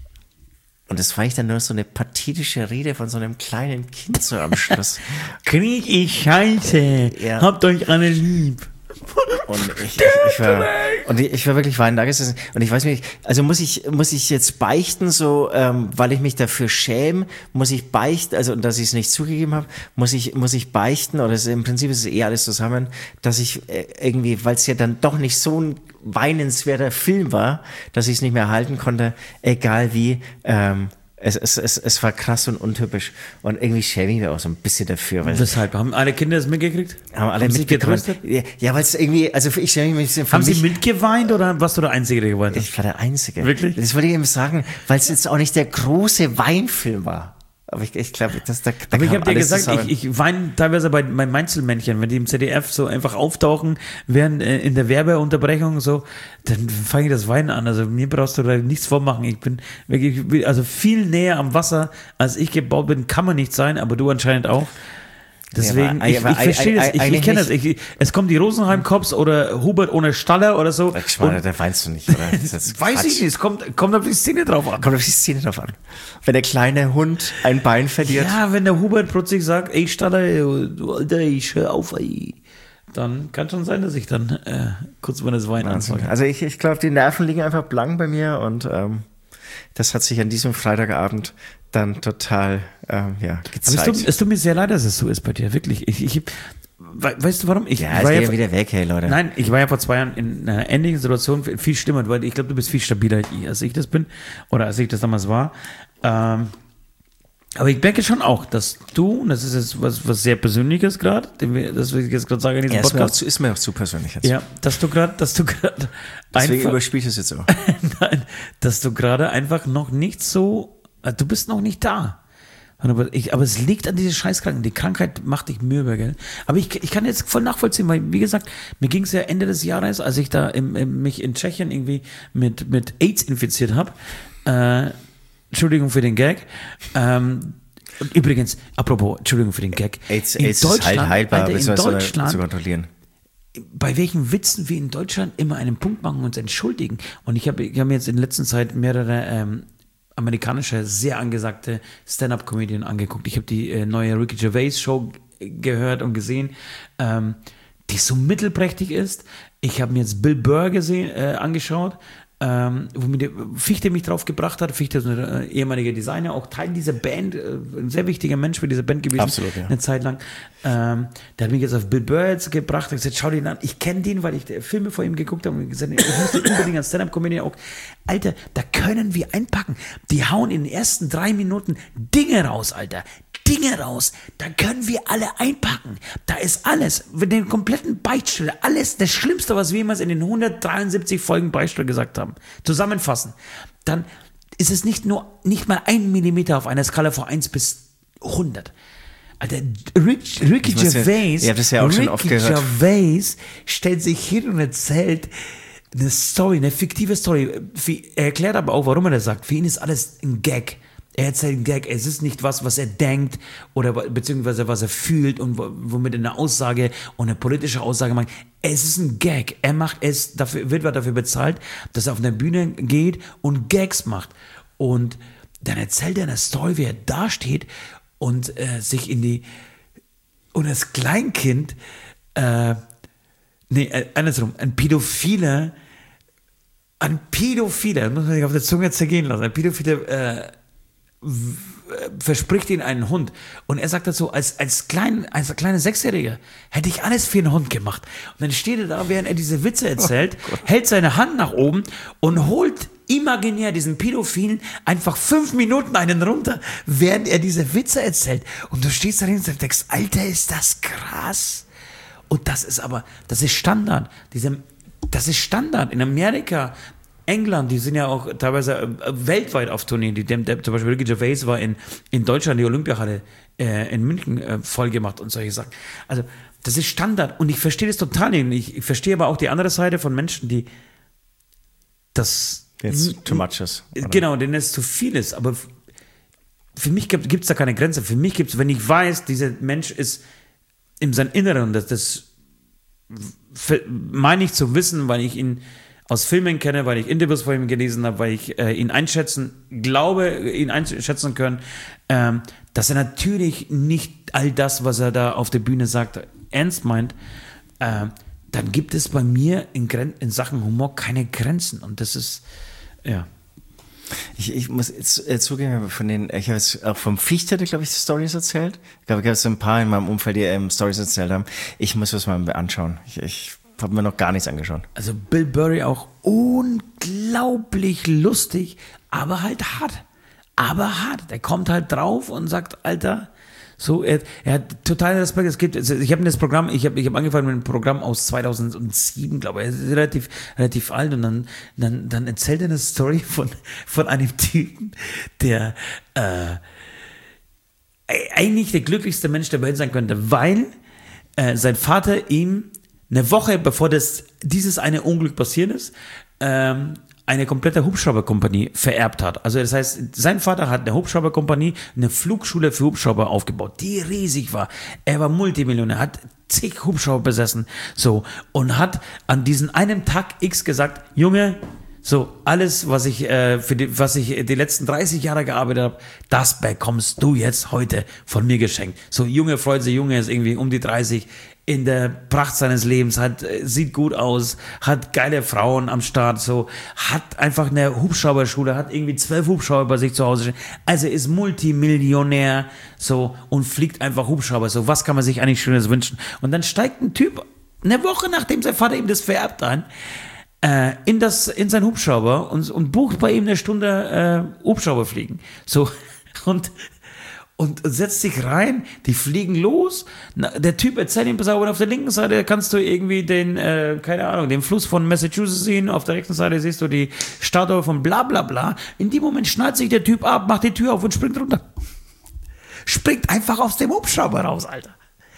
Und das war ich dann nur so eine pathetische Rede von so einem kleinen Kind so am Schluss. Krieg ich Scheiße. Ja. Habt euch alle lieb. Und ich, ich, ich war, und ich war wirklich weinend da gesessen. Und ich weiß nicht, also muss ich, muss ich jetzt beichten, so, ähm, weil ich mich dafür schäme, muss ich beichten, also, dass ich es nicht zugegeben habe, muss ich, muss ich beichten, oder es, im Prinzip ist es eh alles zusammen, dass ich äh, irgendwie, weil es ja dann doch nicht so ein weinenswerter Film war, dass ich es nicht mehr halten konnte, egal wie, ähm, Es, es, es, es war krass und untypisch. Und irgendwie schäme ich mich auch so ein bisschen dafür. Weil Weshalb? Haben alle Kinder es mitgekriegt? haben alle haben sie mitgetröstet. getröstet? Ja, ja weil es irgendwie, also ich schäme mich ein bisschen für Haben mich. sie mitgeweint oder warst du der Einzige, der geweint hat? Ich war der Einzige. Wirklich? Das wollte ich eben sagen, weil es jetzt auch nicht der große Weinfilm war. Aber ich, ich glaube, das da, da Aber ich kam habe dir alles gesagt, zusammen. ich, ich weine teilweise bei meinen Mainzelmännchen, wenn die im Z D F so einfach auftauchen, während äh, in der Werbeunterbrechung so, dann fange ich das Weinen an. Also mir brauchst du da nichts vormachen. Ich bin wirklich, also viel näher am Wasser, als ich gebaut bin, kann man nicht sein, aber du anscheinend auch. Deswegen, Ja, aber- ich, aber ich verstehe das, ich, ich eigentlich kenne das. Ich, es kommen die Rosenheim-Cops oder Hubert ohne Staller oder so. Ich meine, da weinst du nicht, oder? Das ist Weiß Quatsch. ich nicht, es kommt, kommt auf die Szene drauf an. Kommt auf die Szene drauf an. Wenn der kleine Hund ein Bein verliert. Ja, wenn der Hubert plötzlich sagt, ey Staller, du Alter, ich hör auf, ey. Dann kann schon sein, dass ich dann äh, kurz mal das Wein anfange. Also ich, ich glaube, die Nerven liegen einfach blank bei mir und ähm, das hat sich an diesem Freitagabend dann total ähm, ja, Aber gezeigt. es tut, es tut mir sehr leid, dass es so ist bei dir, wirklich. Ich, ich, we, weißt du warum? Ich ja, es war geht ja, ja wieder weg, hey Leute. Nein, ich war ja vor zwei Jahren in einer ähnlichen Situation, viel schlimmer, weil ich glaube, du bist viel stabiler als ich, als ich das bin oder als ich das damals war. Ähm, aber ich merke schon auch, dass du, und das ist jetzt was, was sehr Persönliches gerade, das will ich jetzt gerade sagen in diesem Ja, ist, mir auch Podcast. zu, ist mir auch zu persönlich jetzt. Ja, dass du gerade, dass du gerade Deswegen einfach, überspiele ich es jetzt auch. nein, dass du gerade einfach noch nicht so, du bist noch nicht da. Aber, ich, aber es liegt an dieser Scheißkrankheit. Die Krankheit macht dich mürbe, gell? Aber ich, ich kann jetzt voll nachvollziehen, weil, wie gesagt, mir ging es ja Ende des Jahres, als ich da im, im, mich in Tschechien irgendwie mit, mit AIDS infiziert habe. Äh, Entschuldigung für den Gag. Ähm, und übrigens, apropos, Entschuldigung für den Gag. AIDS, in AIDS ist halt heilbar, Alter, bis in was zu, Deutschland, zu kontrollieren. bei welchen Witzen wir in Deutschland immer einen Punkt machen und uns entschuldigen. Und ich habe ich hab mir jetzt in letzter Zeit mehrere ähm, amerikanische, sehr angesagte Stand-Up-Comedien angeguckt. Ich habe die äh, neue Ricky Gervais Show g- gehört und gesehen, ähm, die so mittelprächtig ist. Ich habe mir jetzt Bill Burr gesehen, äh, angeschaut, ähm, wo mir der Fichte mich drauf gebracht hat. Fichte ist ein äh, ehemaliger Designer, auch Teil dieser Band, äh, ein sehr wichtiger Mensch für diese Band gewesen. Absolut, ja. Eine Zeit lang. Ähm, der hat mich jetzt auf Bill Burr jetzt gebracht. Ich gesagt, schau den an. Ich kenne den, weil ich die Filme vor ihm geguckt habe und gesagt, ich musste unbedingt als Stand-Up-Comedian auch. Alter, da können wir einpacken. Die hauen in den ersten drei Minuten Dinge raus, Alter. Dinge raus. Da können wir alle einpacken. Da ist alles. Mit den kompletten Beichtstelle. Alles. Das Schlimmste, was wir jemals in den hundertdreiundsiebzig Folgen Beichtstelle gesagt haben. Zusammenfassen. Dann ist es nicht nur, nicht mal ein Millimeter auf einer Skala von eins bis hundert. Alter, Rick, Ricky Gervais, ja, das ja auch schon oft Ricky gehört. Gervais stellt sich hin und erzählt eine Story, eine fiktive Story. Er erklärt aber auch, warum er das sagt. Für ihn ist alles ein Gag. Er erzählt einen Gag. Es ist nicht was, was er denkt oder beziehungsweise was er fühlt und womit er eine Aussage und eine politische Aussage macht. Es ist ein Gag. Er macht es, dafür, wird dafür bezahlt, dass er auf eine Bühne geht und Gags macht. Und dann erzählt er eine Story, wie er da steht und äh, sich in die, und das Kleinkind, äh, nee, äh, andersrum, ein Pädophiler, ein Pädophiler, das muss man sich auf der Zunge zergehen lassen, ein Pädophiler äh, w- verspricht ihm einen Hund. Und er sagt dazu, als, als, klein, als kleiner Sechsjähriger hätte ich alles für einen Hund gemacht. Und dann steht er da, während er diese Witze erzählt, oh hält seine Hand nach oben und holt imaginär diesen Pädophilen einfach fünf Minuten einen runter, während er diese Witze erzählt. Und du stehst da hin und denkst, Alter, ist das krass. Und das ist aber, das ist Standard. Diese, das ist Standard. In Amerika, England, die sind ja auch teilweise äh, weltweit auf Tourneen. Die, der, der, zum Beispiel Ricky Gervais war in, in Deutschland die Olympiahalle äh, in München äh, voll gemacht und solche Sachen. Also das ist Standard. Und ich verstehe das total nicht. Ich, ich verstehe aber auch die andere Seite von Menschen, die das Jetzt too much ist. Oder? Genau, denen es zu viel ist. Aber für mich gibt es da keine Grenze. Für mich gibt es, wenn ich weiß, dieser Mensch ist in seinem Inneren, und das, das meine ich zu wissen, weil ich ihn aus Filmen kenne, weil ich Interviews von ihm gelesen habe, weil ich äh, ihn einschätzen, glaube, ihn einschätzen können, ähm, dass er natürlich nicht all das, was er da auf der Bühne sagt, ernst meint, äh, dann gibt es bei mir in, Gren- in Sachen Humor keine Grenzen. Und das ist, ja. Ich, ich muss jetzt äh, zugeben, von den, ich habe jetzt auch vom Fichte, glaube ich, Stories erzählt. Ich glaube, ich habe so ein paar in meinem Umfeld, die ähm, Stories erzählt haben. Ich muss das mal anschauen. Ich, ich habe mir noch gar nichts angeschaut. Also Bill Burry auch unglaublich lustig, aber halt hart. Aber hart. Der kommt halt drauf und sagt, Alter, so, er, er hat total Respekt. Es gibt, ich habe das Programm, ich habe ich hab angefangen mit einem Programm aus zweitausendsieben, glaube ich. Er ist relativ, relativ alt und dann, dann, dann erzählt er eine Story von, von einem Typen, der äh, eigentlich der glücklichste Mensch der Welt sein könnte, weil äh, sein Vater ihm eine Woche bevor das, dieses eine Unglück passiert ist, ähm, eine komplette Hubschrauberkompanie vererbt hat. Also das heißt, sein Vater hat eine Hubschrauberkompanie, eine Flugschule für Hubschrauber aufgebaut, die riesig war. Er war Multimillionär, hat zig Hubschrauber besessen, so, und hat an diesem einen Tag X gesagt, Junge, so, alles, was ich, äh, für die, was ich die letzten dreißig Jahre gearbeitet habe, das bekommst du jetzt heute von mir geschenkt. So, Junge freut sich, Junge ist irgendwie um die dreißig, in der Pracht seines Lebens, hat, sieht gut aus, hat geile Frauen am Start, so, hat einfach eine Hubschrauberschule, hat irgendwie zwölf Hubschrauber bei sich zu Hause stehen. Also ist Multimillionär, so, und fliegt einfach Hubschrauber. So, was kann man sich eigentlich Schönes wünschen? Und dann steigt ein Typ, eine Woche nachdem sein Vater ihm das vererbt ein, äh, in das, in sein Hubschrauber und, und bucht bei ihm eine Stunde äh, Hubschrauberfliegen. So, und und setzt sich rein, die fliegen los. Na, der Typ erzählt ihm, pass auf, auf der linken Seite kannst du irgendwie den, äh, keine Ahnung, den Fluss von Massachusetts sehen, auf der rechten Seite siehst du die Statue von bla bla bla. In dem Moment schnallt sich der Typ ab, macht die Tür auf und springt runter. Springt einfach aus dem Hubschrauber raus, Alter.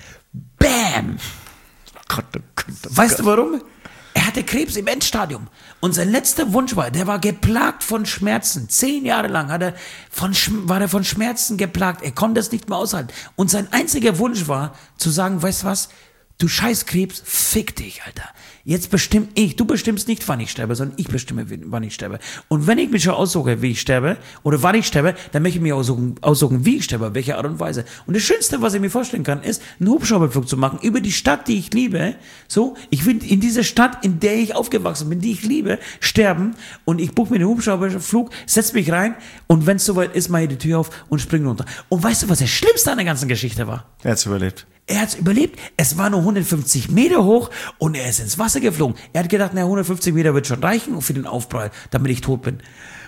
Bam! Oh Gott, oh Gott, oh weißt Gott. du warum? Er hatte Krebs im Endstadium. Und sein letzter Wunsch war, der war geplagt von Schmerzen. Zehn Jahre lang hat er von, war er von Schmerzen geplagt. Er konnte es nicht mehr aushalten. Und sein einziger Wunsch war, zu sagen, weißt du was? Du scheiß Krebs, fick dich, Alter. Jetzt bestimme ich, du bestimmst nicht, wann ich sterbe, sondern ich bestimme, wann ich sterbe. Und wenn ich mich schon aussuche, wie ich sterbe, oder wann ich sterbe, dann möchte ich mich aussuchen, aussuchen, wie ich sterbe, auf welche Art und Weise. Und das Schönste, was ich mir vorstellen kann, ist, einen Hubschrauberflug zu machen über die Stadt, die ich liebe. So, ich will in dieser Stadt, in der ich aufgewachsen bin, die ich liebe, sterben. Und ich buche mir den Hubschrauberflug, setze mich rein, und wenn es soweit ist, mache ich die Tür auf und springe runter. Und weißt du, was das Schlimmste an der ganzen Geschichte war? Er hat's überlebt. Er hat es überlebt. Es war nur hundertfünfzig Meter hoch und er ist ins Wasser geflogen. Er hat gedacht, na, hundertfünfzig Meter wird schon reichen für den Aufprall, damit ich tot bin.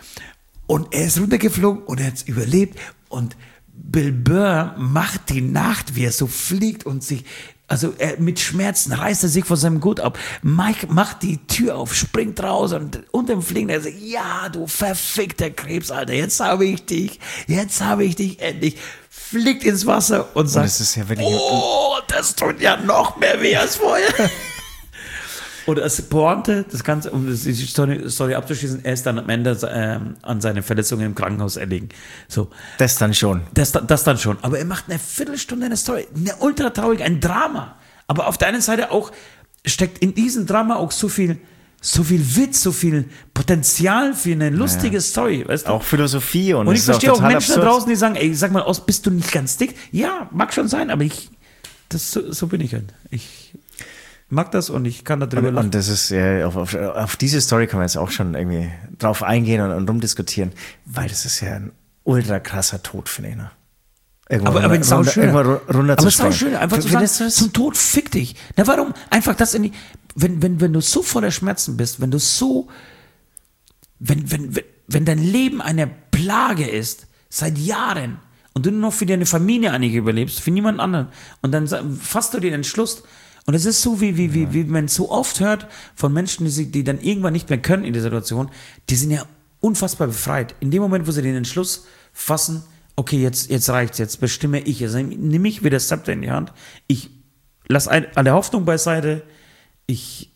Und er ist runtergeflogen und er hat es überlebt. Und Bill Burr macht die Nacht, wie er so fliegt und sich, also er, mit Schmerzen reißt er sich von seinem Gurt ab. Mike macht die Tür auf, springt raus und unter dem Fliegen, er sagt, ja, du verfickter Krebs, Alter, jetzt habe ich dich, jetzt habe ich dich endlich. fliegt ins Wasser und sagt, das ist ja wirklich- oh, das tut ja noch mehr weh als vorher. Und als Pointe, das Ganze, um die Story, Story abzuschließen, er ist dann am Ende ähm, an seine Verletzungen im Krankenhaus erlegen. So. Das dann schon. Das, das dann schon. Aber er macht eine Viertelstunde eine Story, eine ultra traurig, ein Drama. Aber auf der einen Seite auch steckt in diesem Drama auch so viel, so viel Witz, so viel Potenzial für eine lustige ja. Story. Weißt du? Auch Philosophie und, und ich verstehe auch, auch Menschen absurd. da draußen, die sagen, ey, sag mal aus, bist du nicht ganz dick? Ja, mag schon sein, aber ich, das, so, so bin ich halt. Ich mag das und ich kann darüber und, lachen. und das ist, ja, auf, auf, auf diese Story kann man jetzt auch schon irgendwie drauf eingehen und, und rumdiskutieren, weil das ist ja ein ultra krasser Tod, finde ich. Ne? Irgendwo aber, aber sau schön. Aber es ist auch schön, einfach zu sagen, zum Tod fick dich. Na warum? Einfach das in die, wenn, wenn, wenn du so voller Schmerzen bist, wenn du so, wenn, wenn, wenn, wenn dein Leben eine Plage ist, seit Jahren, und du nur noch für deine Familie eigentlich überlebst, für niemand anderen, und dann fasst du den Entschluss. Und es ist so, wie, wie, wie, wie man so oft hört von Menschen, die, die dann irgendwann nicht mehr können in der Situation, die sind ja unfassbar befreit. In dem Moment, wo sie den Entschluss fassen, okay, jetzt, jetzt reicht's, jetzt bestimme ich, also nehme ich wieder das Zepter in die Hand, ich lasse alle Hoffnung beiseite, ich,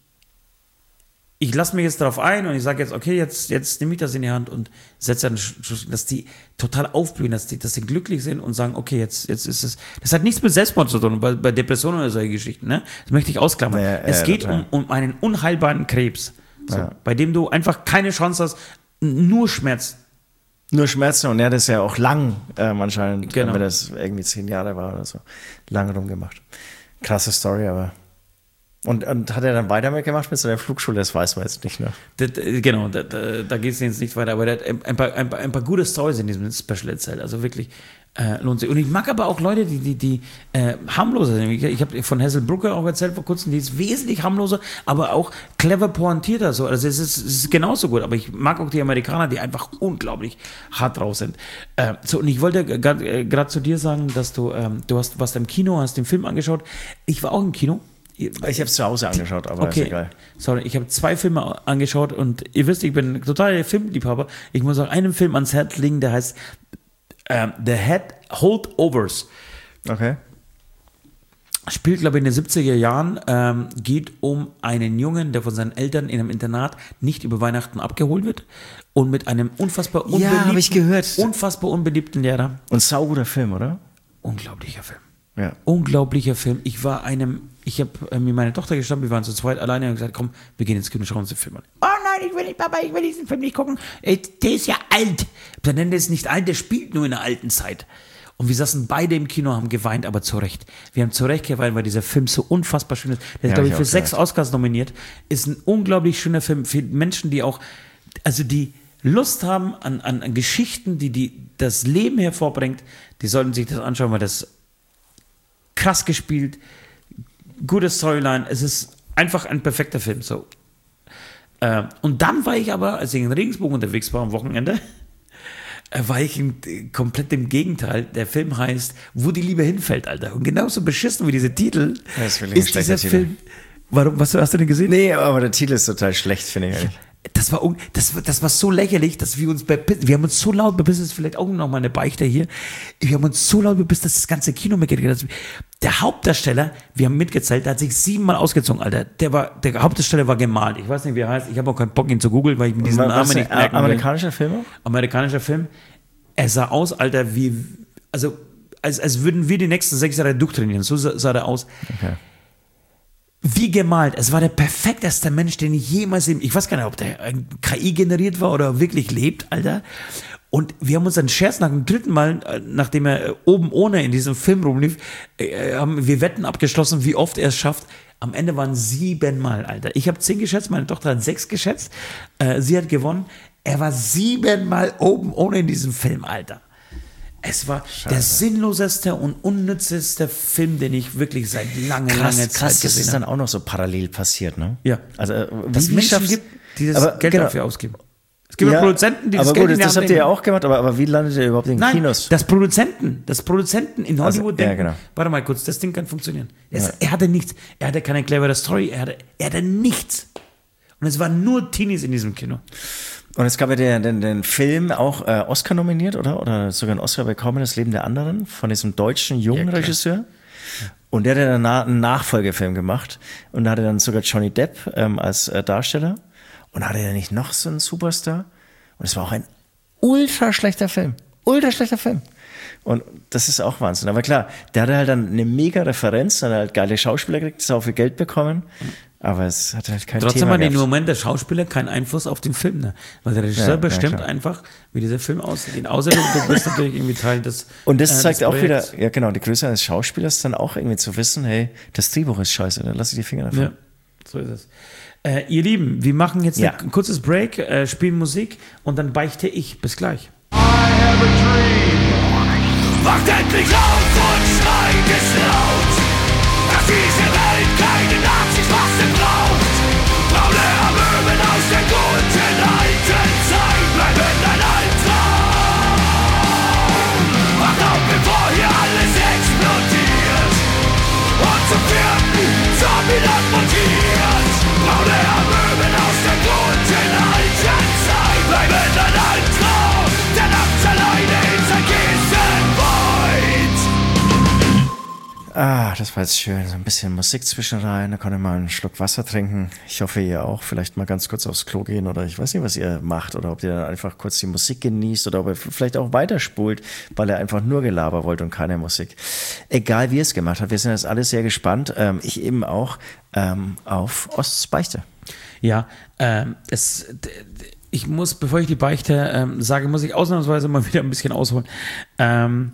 ich lasse mich jetzt darauf ein und ich sage jetzt, okay, jetzt, jetzt nehme ich das in die Hand und setze einen Schluss, dass die total aufblühen, dass die, dass die glücklich sind und sagen, okay, jetzt, jetzt ist es, das hat nichts mit Selbstmord zu tun, bei, bei Depressionen oder solche Geschichten, ne? Das möchte ich ausklammern. Ja, es ja, geht um, um einen unheilbaren Krebs, so, ja. bei dem du einfach keine Chance hast, nur Schmerz. Nur Schmerzen und ja, das ist ja auch lang, ähm, anscheinend, genau. wenn das irgendwie zehn Jahre war oder so, lange rumgemacht. Krasse Story, aber Und, und hat er dann weiter mitgemacht mit seiner Flugschule? Das weiß man jetzt nicht, ne? Das, genau, da, da, da geht es jetzt nicht weiter, aber der hat ein paar, ein, paar, ein paar gute Stories in diesem Special erzählt, also wirklich äh, lohnt sich. Und ich mag aber auch Leute, die, die, die äh, harmloser sind. Ich, ich habe von Hazel Brugger auch erzählt vor kurzem, die ist wesentlich harmloser, aber auch clever pointierter. So. Also es ist, es ist genauso gut, aber ich mag auch die Amerikaner, die einfach unglaublich hart drauf sind. Äh, so, und ich wollte gerade äh, zu dir sagen, dass du, ähm, du hast, warst im Kino, hast den Film angeschaut. Ich war auch im Kino. Ich habe es zu Hause angeschaut, aber okay. ist egal. Sorry, ich habe zwei Filme angeschaut und ihr wisst, ich bin total Filmliebhaber. Ich muss auch einen Film ans Herz legen, der heißt ähm, The Head Holdovers. Okay. Spielt, glaube ich, in den siebziger Jahren, ähm, geht um einen Jungen, der von seinen Eltern in einem Internat nicht über Weihnachten abgeholt wird und mit einem unfassbar unbeliebten, ja, habe ich gehört. unfassbar unbeliebten Lehrer. Und sauguter Film, oder? Unglaublicher Film. Ja. Unglaublicher Film. Ich war einem, ich habe äh, mir meine Tochter gestanden, wir waren zu zweit alleine und gesagt, komm, wir gehen ins Kino, schauen uns den Film an. Oh nein, ich will nicht, Papa, ich will diesen Film nicht gucken. Ey, der ist ja alt. Dann nennt er es nicht alt, der spielt nur in der alten Zeit. Und wir saßen beide im Kino, haben geweint, aber zu Recht. Wir haben zu Recht geweint, weil dieser Film so unfassbar schön ist. Der ist, ja, glaube ich, für sechs Oscars nominiert. Ist ein unglaublich schöner Film für Menschen, die auch, also die Lust haben an, an, an Geschichten, die, die das Leben hervorbringt. Die sollten sich das anschauen, weil das krass gespielt, gute Storyline, es ist einfach ein perfekter Film. So. Äh, und dann war ich aber, als ich in Regensburg unterwegs war am Wochenende, äh, war ich in, komplett im Gegenteil. Der Film heißt Wo die Liebe hinfällt, Alter. Und genauso beschissen wie diese Titel das ist, ist dieser Titel. Film. Warum, was, hast du den gesehen? Nee, aber der Titel ist total schlecht, finde ich eigentlich. Das war, das, das war so lächerlich, dass wir uns bei, wir haben uns so laut bebissen, das ist vielleicht auch noch mal eine Beichte hier, wir haben uns so laut bebissen, dass das ganze Kino mitgekriegt hat. Der Hauptdarsteller, wir haben mitgezählt, der hat sich siebenmal ausgezogen, Alter. Der war, der Hauptdarsteller war gemalt. Ich weiß nicht, wie er heißt. Ich habe auch keinen Bock, ihn zu googeln, weil ich mir diesen Namen nicht merken will. Amerikanischer Film? Amerikanischer Film. Er sah aus, Alter, wie, also, als, als würden wir die nächsten sechs Jahre durchtrainieren. So sah, sah der aus. Okay. Wie gemalt. Es war der perfekteste Mensch, den ich jemals, ich weiß gar nicht, ob der K I generiert war oder wirklich lebt, Alter. Und wir haben uns einen Scherz nach dem dritten Mal, nachdem er oben ohne in diesem Film rumlief, haben wir Wetten abgeschlossen, wie oft er es schafft. Am Ende waren sieben Mal, Alter. Ich habe zehn geschätzt, meine Tochter hat sechs geschätzt. Sie hat gewonnen. Er war siebenmal oben ohne in diesem Film, Alter. Es war Scheiße. Der sinnloseste und unnützeste Film, den ich wirklich seit langer, langer Zeit krass, gesehen habe. Das ist dann auch noch so parallel passiert, ne? Ja. Also, äh, dass es Menschen gibt, die das aber, Geld genau. dafür ausgeben. Es gibt ja, Produzenten, die das aber Geld gut, in die das Hand habt ihr ja nehmen. auch gemacht, aber, aber wie landet ihr überhaupt in den Nein, Kinos? das Produzenten, das Produzenten in Hollywood also, ja, denken, genau. warte mal kurz, das Ding kann funktionieren. Es, Ja. Er hatte nichts, er hatte keine clevere Story, er hatte, er hatte nichts. Und es waren nur Teenies in diesem Kino. Und es gab ja den, den, den Film auch äh, Oscar nominiert, oder? Oder sogar einen Oscar bekommen, Das Leben der anderen, von diesem deutschen jungen Ja, klar. Regisseur. Und der hat dann einen Nachfolgefilm gemacht. Und da hatte dann sogar Johnny Depp ähm, als äh, Darsteller. Und hatte er nicht noch so einen Superstar? Und es war auch ein ultra schlechter Film. Ultra schlechter Film. Und das ist auch Wahnsinn. Aber klar, der hatte halt dann eine mega Referenz, hat halt geile Schauspieler gekriegt, hat auch viel Geld bekommen. Aber es hat halt kein Trotzdem Thema hat in dem gehabt. Moment der Schauspieler keinen Einfluss auf den Film, ne? Weil der Regisseur Ja, ja, bestimmt klar. einfach, wie dieser Film aussieht. Außer du, du bist natürlich irgendwie Teil des Und das äh, zeigt des auch wieder, Projekts. ja genau, die Größe eines Schauspielers dann auch irgendwie zu wissen, hey, das Drehbuch ist scheiße, dann lass ich die Finger davon. Ja, so ist es. Äh, ihr Lieben, wir machen jetzt Ja. ein kurzes Break, äh, spielen Musik und dann beichte ich. Bis gleich. Wacht endlich auf und schreit es laut, dass diese Welt keine Nazis-Masse braucht. Braune Amöben aus der guten alten Zeit bleiben ein Albtraum. Wacht auf, bevor hier alles explodiert und zum vierten Zombie-Land mutiert. Braune Amöben aus der guten alten Zeit bleiben ein Albtraum, der nachts alleine in sein Kissen weint. Ah, das war jetzt schön. So ein bisschen Musik zwischen rein, da konnte man einen Schluck Wasser trinken. Ich hoffe, ihr auch. Vielleicht mal ganz kurz aufs Klo gehen oder ich weiß nicht, was ihr macht oder ob ihr dann einfach kurz die Musik genießt oder ob ihr vielleicht auch weiterspult, weil ihr einfach nur Gelaber wollt und keine Musik. Egal, wie ihr es gemacht habt, wir sind jetzt alle sehr gespannt. Ähm, ich eben auch ähm, auf Osts Beichte. Ja, ähm, es, d- d- ich muss, bevor ich die Beichte ähm, sage, muss ich ausnahmsweise mal wieder ein bisschen ausholen. Ähm,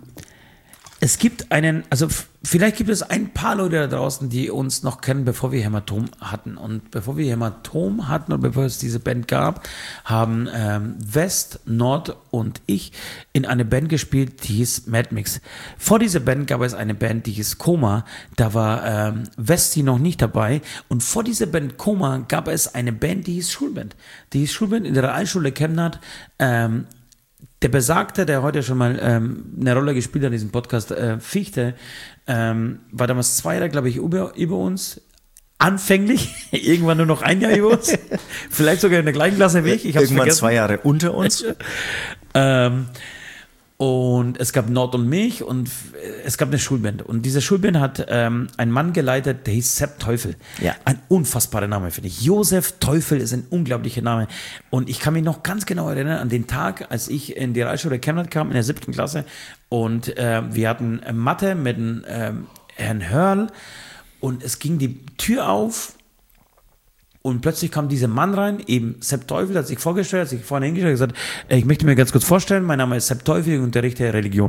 es gibt einen, also f- vielleicht gibt es ein paar Leute da draußen, die uns noch kennen, bevor wir Hämatom hatten. Und bevor wir Hämatom hatten und bevor es diese Band gab, haben ähm, West, Nord und ich in eine Band gespielt, die hieß Mad Mix. Vor dieser Band gab es eine Band, die hieß Koma. Da war ähm, Westi noch nicht dabei. Und vor dieser Band Koma gab es eine Band, die hieß Schulband. Die hieß Schulband in der Realschule Chemnat. Ähm, Der Besagte, der heute schon mal ähm, eine Rolle gespielt hat in diesem Podcast, äh, Fichte, ähm, war damals zwei Jahre, glaube ich, über, über uns. Anfänglich, irgendwann nur noch ein Jahr über uns. Vielleicht sogar in der gleichen Klasse wie ich. Ich hab's Irgendwann vergessen. zwei Jahre unter uns. Ähm, und es gab Nord und mich und es gab eine Schulband. Und diese Schulband hat ähm, einen Mann geleitet, der hieß Sepp Teufel. Ja. Ein unfassbarer Name, finde ich. Josef Teufel ist ein unglaublicher Name. Und ich kann mich noch ganz genau erinnern an den Tag, als ich in die Realschule Chemnat kam, in der siebten Klasse. Und äh, wir hatten Mathe mit dem ähm, Herrn Hörl. Und es ging die Tür auf. Und plötzlich kam dieser Mann rein, eben Sepp Teufel, hat sich vorgestellt, hat sich vorne hingestellt und gesagt, ich möchte mir ganz kurz vorstellen, mein Name ist Sepp Teufel, ich unterrichte Religion.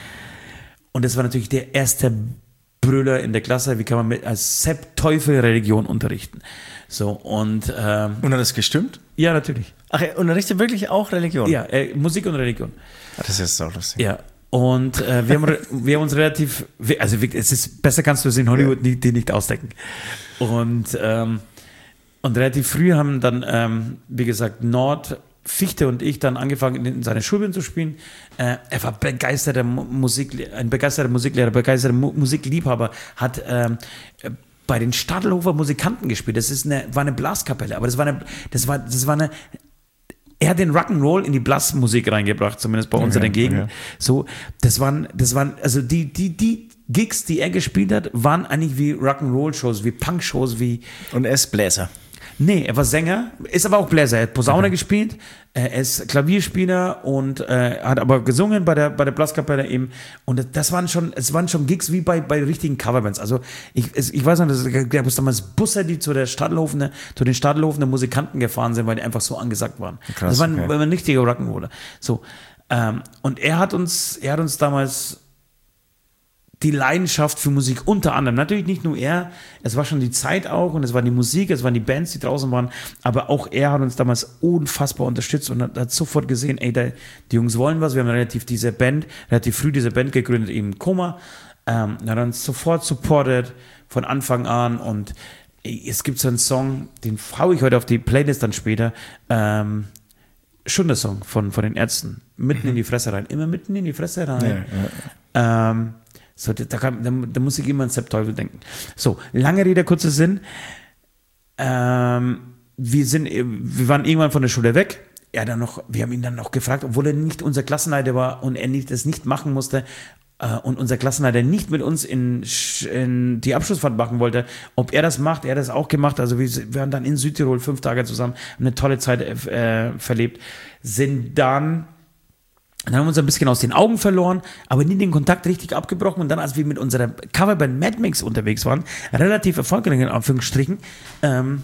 Und das war natürlich der erste Brüller in der Klasse, wie kann man mit als Sepp Teufel Religion unterrichten. So, und ähm, Und hat das gestimmt? ja, natürlich. Ach, er unterrichtet wirklich auch Religion? Ja, äh, Musik und Religion. Ah, das ist jetzt auch lustig. Ja. Und äh, wir, haben, re- wir haben uns relativ, also wirklich, es ist besser kannst du es in Hollywood nicht, die nicht ausdenken. Und ähm, Und relativ früh haben dann, ähm, wie gesagt, Nord, Fichte und ich dann angefangen, in seine Schulband zu spielen. Äh, er war begeisterter Mu- Musik, ein begeisterter Musiklehrer, begeisterter Mu- Musikliebhaber, hat ähm, äh, bei den Stadelhofer Musikanten gespielt. Das ist eine, war eine Blaskapelle, aber das war eine, das war, das war eine, er hat den Rock'n'Roll in die Blasmusik reingebracht, zumindest bei uns in der Gegend. okay. So, das waren, das waren, also die, die, die Gigs, die er gespielt hat, waren eigentlich wie Rock'n'Roll-Shows, wie Punk-Shows, wie, Und er ist Bläser. nee, er war Sänger, ist aber auch Bläser. Er hat Posaune gespielt, äh, er ist Klavierspieler und äh, hat aber gesungen bei der, bei der Blaskapelle eben. Und das waren schon, es waren schon Gigs wie bei, bei richtigen Coverbands. Also ich, es, ich weiß noch, dass es gab es damals Busse, die zu der Stadelhofener, zu den Stadelhofener Musikanten gefahren sind, weil die einfach so angesagt waren. Krass, das war ein, okay. war ein richtiger Rock'n'Roller. So, ähm, und er hat uns, er hat uns damals die Leidenschaft für Musik unter anderem, natürlich nicht nur er, es war schon die Zeit auch und es war die Musik, es waren die Bands, die draußen waren, aber auch er hat uns damals unfassbar unterstützt und hat, hat sofort gesehen, ey, da, die Jungs wollen was, wir haben relativ diese Band, relativ früh diese Band gegründet, eben Koma, ähm, hat uns sofort supportet von Anfang an und ey, es gibt so einen Song, den haue ich heute auf die Playlist dann später, ähm, Schunder-Song von, von den Ärzten, mitten in die Fresse rein, immer mitten in die Fresse rein. Ähm, so, da, kann, da, da muss ich immer an Sepp Teufel denken. So, lange Rede, kurzer Sinn. Ähm, wir, sind, wir waren irgendwann von der Schule weg. er dann noch, wir haben ihn dann noch gefragt, obwohl er nicht unser Klassenleiter war und er nicht, das nicht machen musste äh, und unser Klassenleiter nicht mit uns in, in die Abschlussfahrt machen wollte, ob er das macht, er hat das auch gemacht. Also wir, wir waren dann in Südtirol fünf Tage zusammen, haben eine tolle Zeit äh, verlebt, sind dann Dann haben wir uns ein bisschen aus den Augen verloren, aber nie den Kontakt richtig abgebrochen. Und dann, als wir mit unserer Coverband Mad Mix unterwegs waren, relativ erfolgreich in Anführungsstrichen, ähm,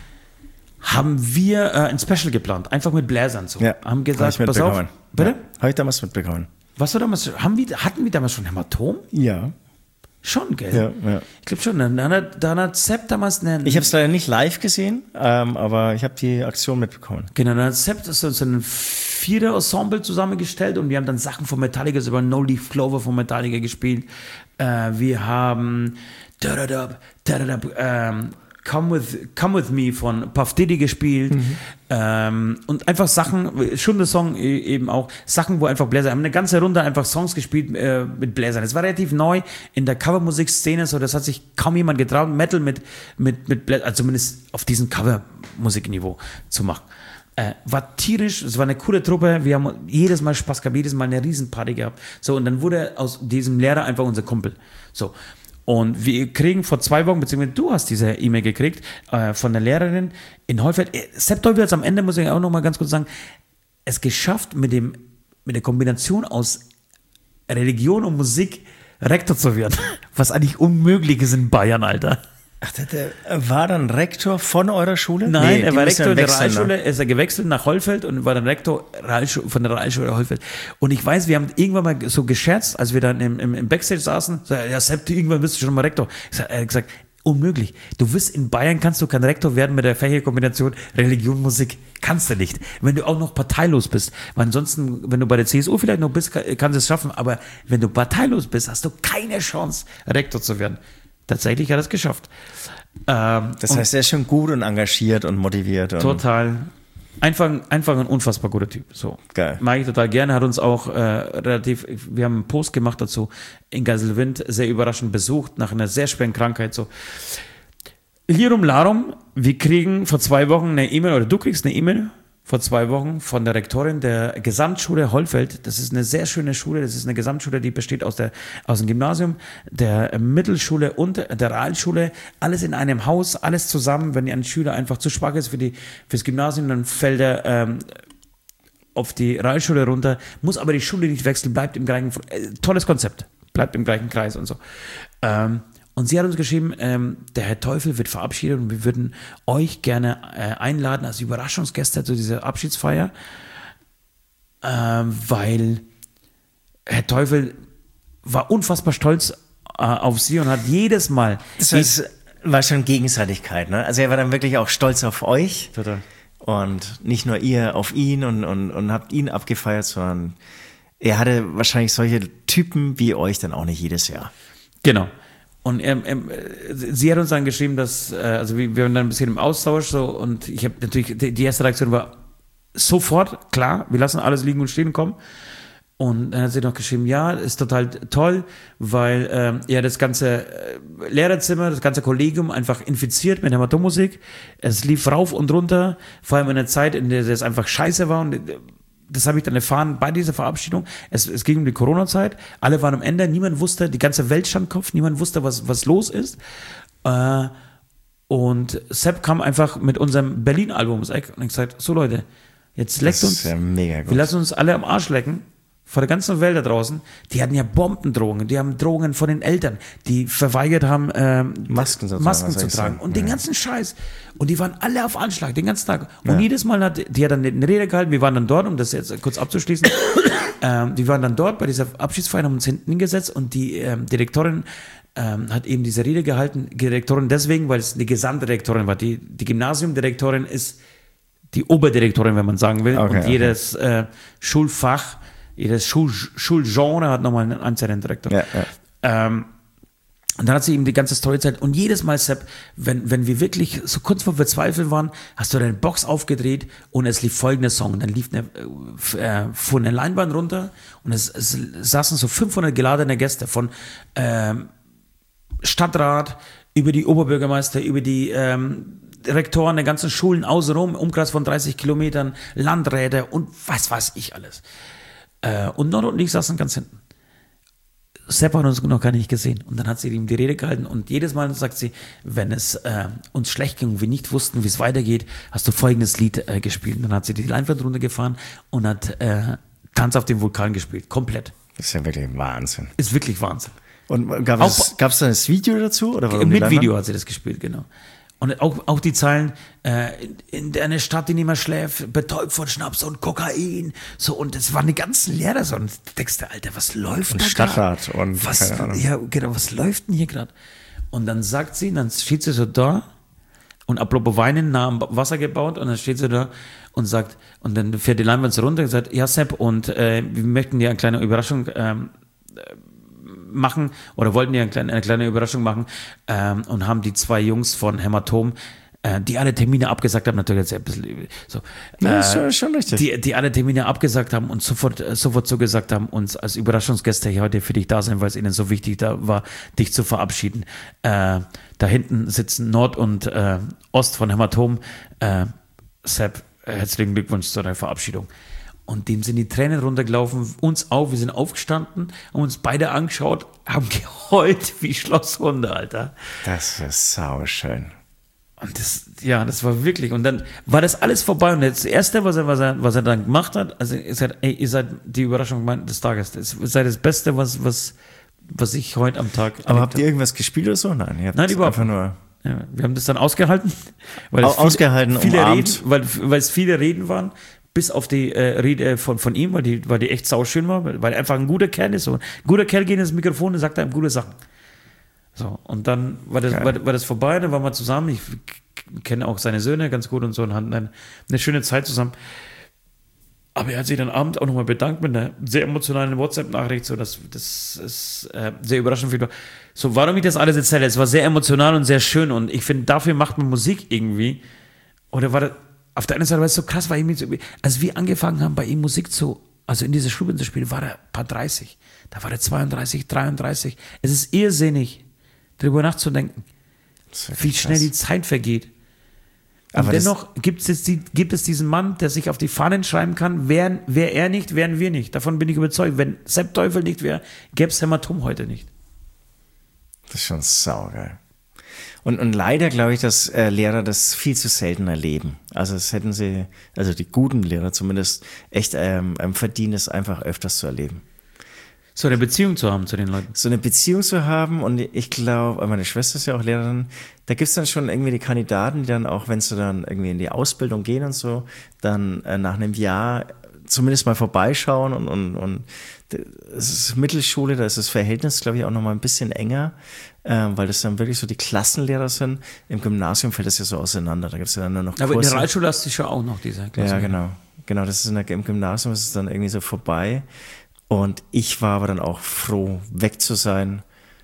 haben wir äh, ein Special geplant, einfach mit Bläsern so. Ja, haben gesagt, hab ich pass auf, mitbekommen. bitte? Ja, habe ich damals mitbekommen. Was war damals? Haben wir, hatten wir damals schon Hämatom? Ja. Schon, gell? Ja, ja. Ich glaube schon. Dann hat, dann hat Sepp damals einen. Ich habe es leider nicht live gesehen, ähm, aber ich habe die Aktion mitbekommen. Genau, dann hat Sepp so, so ein Vierer-Ensemble zusammengestellt und wir haben dann Sachen von Metallica, über No Leaf Clover von Metallica gespielt. Äh, wir haben da-da-da, da-da-da, ähm, Come with, Come with Me von Puff Diddy gespielt. Mhm. Ähm, und einfach Sachen, Stunde-Song eben auch, Sachen, wo einfach Bläser, haben eine ganze Runde einfach Songs gespielt äh, mit Bläsern. Das war relativ neu in der Covermusikszene, so das hat sich kaum jemand getraut, Metal mit, mit, mit Bläsern, also zumindest auf diesem Covermusikniveau zu machen. Äh, war tierisch, es war eine coole Truppe, wir haben jedes Mal Spaß gehabt, jedes Mal eine Riesenparty gehabt. So, und dann wurde aus diesem Lehrer einfach unser Kumpel. So. Und wir kriegen vor zwei Wochen, beziehungsweise du hast diese E-Mail gekriegt, äh, von der Lehrerin in Holfeld. Äh, Sepp Teufel hat es am Ende, muss ich auch noch mal ganz kurz sagen, es geschafft, mit, dem, mit der Kombination aus Religion und Musik Rektor zu werden. Was eigentlich unmöglich ist in Bayern, Alter. Ach, der, der war dann Rektor von eurer Schule? Nein, nee, er war Rektor der Realschule, ne? er ist er gewechselt nach Holfeld und war dann Rektor Realschule, von der Realschule Holfeld. Und ich weiß, wir haben irgendwann mal so gescherzt, als wir dann im, im, im Backstage saßen, so, ja Sepp, irgendwann wirst du schon mal Rektor. Ich sag, er hat gesagt, unmöglich. Du wirst in Bayern, kannst du kein Rektor werden mit der Fächerkombination Religion, Musik. Kannst du nicht. Wenn du auch noch parteilos bist. Weil ansonsten, wenn du bei der C S U vielleicht noch bist, kannst du es schaffen. Aber wenn du parteilos bist, hast du keine Chance, Rektor zu werden. Tatsächlich hat er es geschafft. Ähm, das heißt, er ist schon gut und engagiert und motiviert. Und total. Einfach, einfach ein unfassbar guter Typ. So. Geil. Mag ich total gerne. Hat uns auch äh, relativ, wir haben einen Post gemacht dazu, in Geiselwind, sehr überraschend besucht, nach einer sehr schweren Krankheit. So. Hierum Larum, wir kriegen vor zwei Wochen eine E-Mail, oder du kriegst eine E-Mail vor zwei Wochen von der Rektorin der Gesamtschule Holfeld. Das ist eine sehr schöne Schule. Das ist eine Gesamtschule, die besteht aus, der, aus dem Gymnasium, der Mittelschule und der Realschule. Alles in einem Haus, alles zusammen. Wenn ein Schüler einfach zu schwach ist für die, fürs Gymnasium, dann fällt er ähm, auf die Realschule runter, muss aber die Schule nicht wechseln, bleibt im gleichen, äh, tolles Konzept, bleibt im gleichen Kreis und so. Ähm, Und sie hat uns geschrieben, ähm, der Herr Teufel wird verabschiedet und wir würden euch gerne äh, einladen als Überraschungsgäste zu dieser Abschiedsfeier, äh, weil Herr Teufel war unfassbar stolz äh, auf sie und hat jedes Mal... Das heißt, war schon Gegenseitigkeit, ne? Also er war dann wirklich auch stolz auf euch. Total. Und nicht nur ihr auf ihn und, und, und habt ihn abgefeiert, sondern er hatte wahrscheinlich solche Typen wie euch dann auch nicht jedes Jahr. Genau. Und er, er, sie hat uns dann geschrieben, dass, also wir, wir waren dann ein bisschen im Austausch so und ich habe natürlich, die, die erste Reaktion war sofort, klar, wir lassen alles liegen und stehen kommen. Und dann hat sie noch geschrieben, ja, ist total toll, weil ähm, ja das ganze äh, Lehrerzimmer, das ganze Kollegium einfach infiziert mit Hämatommusik. Es lief rauf und runter, vor allem in einer Zeit, in der es einfach scheiße war und das habe ich dann erfahren bei dieser Verabschiedung. Es, es ging um die Corona-Zeit. Alle waren am Ende. Niemand wusste, die ganze Welt stand Kopf. Niemand wusste, was, was los ist. Äh, und Sepp kam einfach mit unserem Berlin-Album ums Eck und hat gesagt, so Leute, jetzt leckt uns. Das ist ja mega gut. Wir lassen uns alle am Arsch lecken. Vor der ganzen Welt da draußen. Die hatten ja Bombendrohungen. Die haben Drohungen von den Eltern, die verweigert haben, ähm, Masken, Masken zu tragen. sagen. Und ja. den ganzen Scheiß. Und die waren alle auf Anschlag, den ganzen Tag. Und ja. jedes Mal hat, die hat dann eine Rede gehalten. Wir waren dann dort, um das jetzt kurz abzuschließen. ähm, die waren dann dort bei dieser Abschiedsfeier, haben uns hinten hingesetzt und die ähm, Direktorin ähm, hat eben diese Rede gehalten. Die Direktorin deswegen, weil es eine Gesamtdirektorin war. Die, die Gymnasiumdirektorin ist die Oberdirektorin, wenn man sagen will. Okay, und jedes okay. äh, Schulfach, jedes Schul Schulgenre hat nochmal einen einzelnen Direktor. Ja, ja. Ähm, und dann hat sie ihm die ganze Story erzählt. Und jedes Mal, Sepp, wenn, wenn wir wirklich so kurz vor Verzweiflung waren, hast du deine Box aufgedreht und es lief folgender Song. Und dann lief eine, äh, von eine Leinwand runter und es, es saßen so fünfhundert geladene Gäste von ähm, Stadtrat über die Oberbürgermeister, über die ähm, Rektoren der ganzen Schulen außenrum, Umkreis von dreißig Kilometern, Landräte und was weiß ich alles. Äh, und Nord und ich saßen ganz hinten. Sepp hat uns noch gar nicht gesehen. Und dann hat sie ihm die Rede gehalten und jedes Mal sagt sie, wenn es äh, uns schlecht ging und wir nicht wussten, wie es weitergeht, hast du folgendes Lied äh, gespielt. Und dann hat sie die Leinwand runtergefahren und hat äh, Tanz auf dem Vulkan gespielt. Komplett. Das ist ja wirklich Wahnsinn. Ist wirklich Wahnsinn. Und gab es, gab es da das Video dazu? Oder warum mit Video hat sie das gespielt, genau. Und auch, auch die Zeilen, äh, in, in einer Stadt, die nicht mehr schläft, betäubt von Schnaps und Kokain. So, und das waren die ganzen Lehrer so. Und du denkst dir, Alter, was läuft und da Stadtrat grad? und was, keine Ahnung. Ja, genau, was läuft denn hier gerade? Und dann sagt sie, dann steht sie so da und apropos Weinen, nah am Wasser gebaut und dann steht sie da und sagt, und dann fährt die Leinwand so runter und sagt, ja Sepp, und äh, wir möchten dir eine kleine Überraschung ähm, machen oder wollten dir eine kleine, eine kleine Überraschung machen ähm, und haben die zwei Jungs von Hämatom, äh, die alle Termine abgesagt haben, natürlich jetzt ein bisschen so, ja, äh, ist schon richtig. Die, die alle Termine abgesagt haben und sofort, äh, sofort zugesagt haben, uns als Überraschungsgäste hier heute für dich da sein, weil es ihnen so wichtig da war, dich zu verabschieden. Äh, da hinten sitzen Nord und äh, Ost von Hämatom. Äh, Sepp, herzlichen Glückwunsch zu deiner Verabschiedung. Und dem sind die Tränen runtergelaufen, uns auch, wir sind aufgestanden, haben uns beide angeschaut, haben geheult wie Schlosshunde, Alter. Das ist sauschön. Und das, ja, das war wirklich, und dann war das alles vorbei und das Erste, was er, was er, was er dann gemacht hat, also er sagt, ey, ihr seid die Überraschung des Tages, das seid das Beste, was, was, was ich heute am Tag Aber habt ihr irgendwas gespielt oder so? Nein, ihr habt Nein, überhaupt einfach nur... Ja, wir haben das dann ausgehalten, weil Au- es viele, ausgehalten, viele umarmt. Reden, weil, weil es viele Reden waren, bis auf die äh, Rede von, von ihm, weil die, weil die echt sauschön war, weil, weil er einfach ein guter Kerl ist. So. Ein guter Kerl geht ins Mikrofon und sagt einem gute Sachen. So, und dann war das, war, war das vorbei, dann waren wir zusammen. Ich k- kenne auch seine Söhne ganz gut und so und hatten dann eine schöne Zeit zusammen. Aber er hat sich dann abends auch nochmal bedankt mit einer sehr emotionalen WhatsApp-Nachricht, so dass das ist äh, sehr überraschend für mich. So, warum ich das alles erzähle, es war sehr emotional und sehr schön und ich finde, dafür macht man Musik irgendwie. Oder war das, auf der einen Seite war es so krass, weil ich mich so, als wir angefangen haben, bei ihm Musik zu, also in diese Stube zu spielen, war er ein paar dreißig. Da war er zweiunddreißig, dreiunddreißig. Es ist irrsinnig, darüber nachzudenken, wie schnell die Zeit vergeht. Und Aber das- dennoch gibt es, jetzt die, gibt es diesen Mann, der sich auf die Fahnen schreiben kann, wären, wäre er nicht, wären wir nicht. Davon bin ich überzeugt. Wenn Sepp Teufel nicht wäre, gäbe es Hämatom heute nicht. Das ist schon saugeil. Und, und leider glaube ich, dass äh, Lehrer das viel zu selten erleben. Also das hätten sie, also die guten Lehrer zumindest, echt ähm, ähm, verdienen es einfach öfters zu erleben. So eine Beziehung zu haben zu den Leuten. So eine Beziehung zu haben und ich glaube, meine Schwester ist ja auch Lehrerin, da gibt's dann schon irgendwie die Kandidaten, die dann auch, wenn sie dann irgendwie in die Ausbildung gehen und so, dann äh, nach einem Jahr zumindest mal vorbeischauen und, und, und es ist Mittelschule, da ist das Verhältnis, glaube ich, auch nochmal ein bisschen enger, äh, weil das dann wirklich so die Klassenlehrer sind. Im Gymnasium fällt das ja so auseinander, da gibt's ja dann nur noch Kurse. Aber in der Realschule hast du schon auch noch diese Klasse. Ja, genau. Genau, das ist in der, im Gymnasium ist es dann irgendwie so vorbei. Und ich war aber dann auch froh, weg zu sein.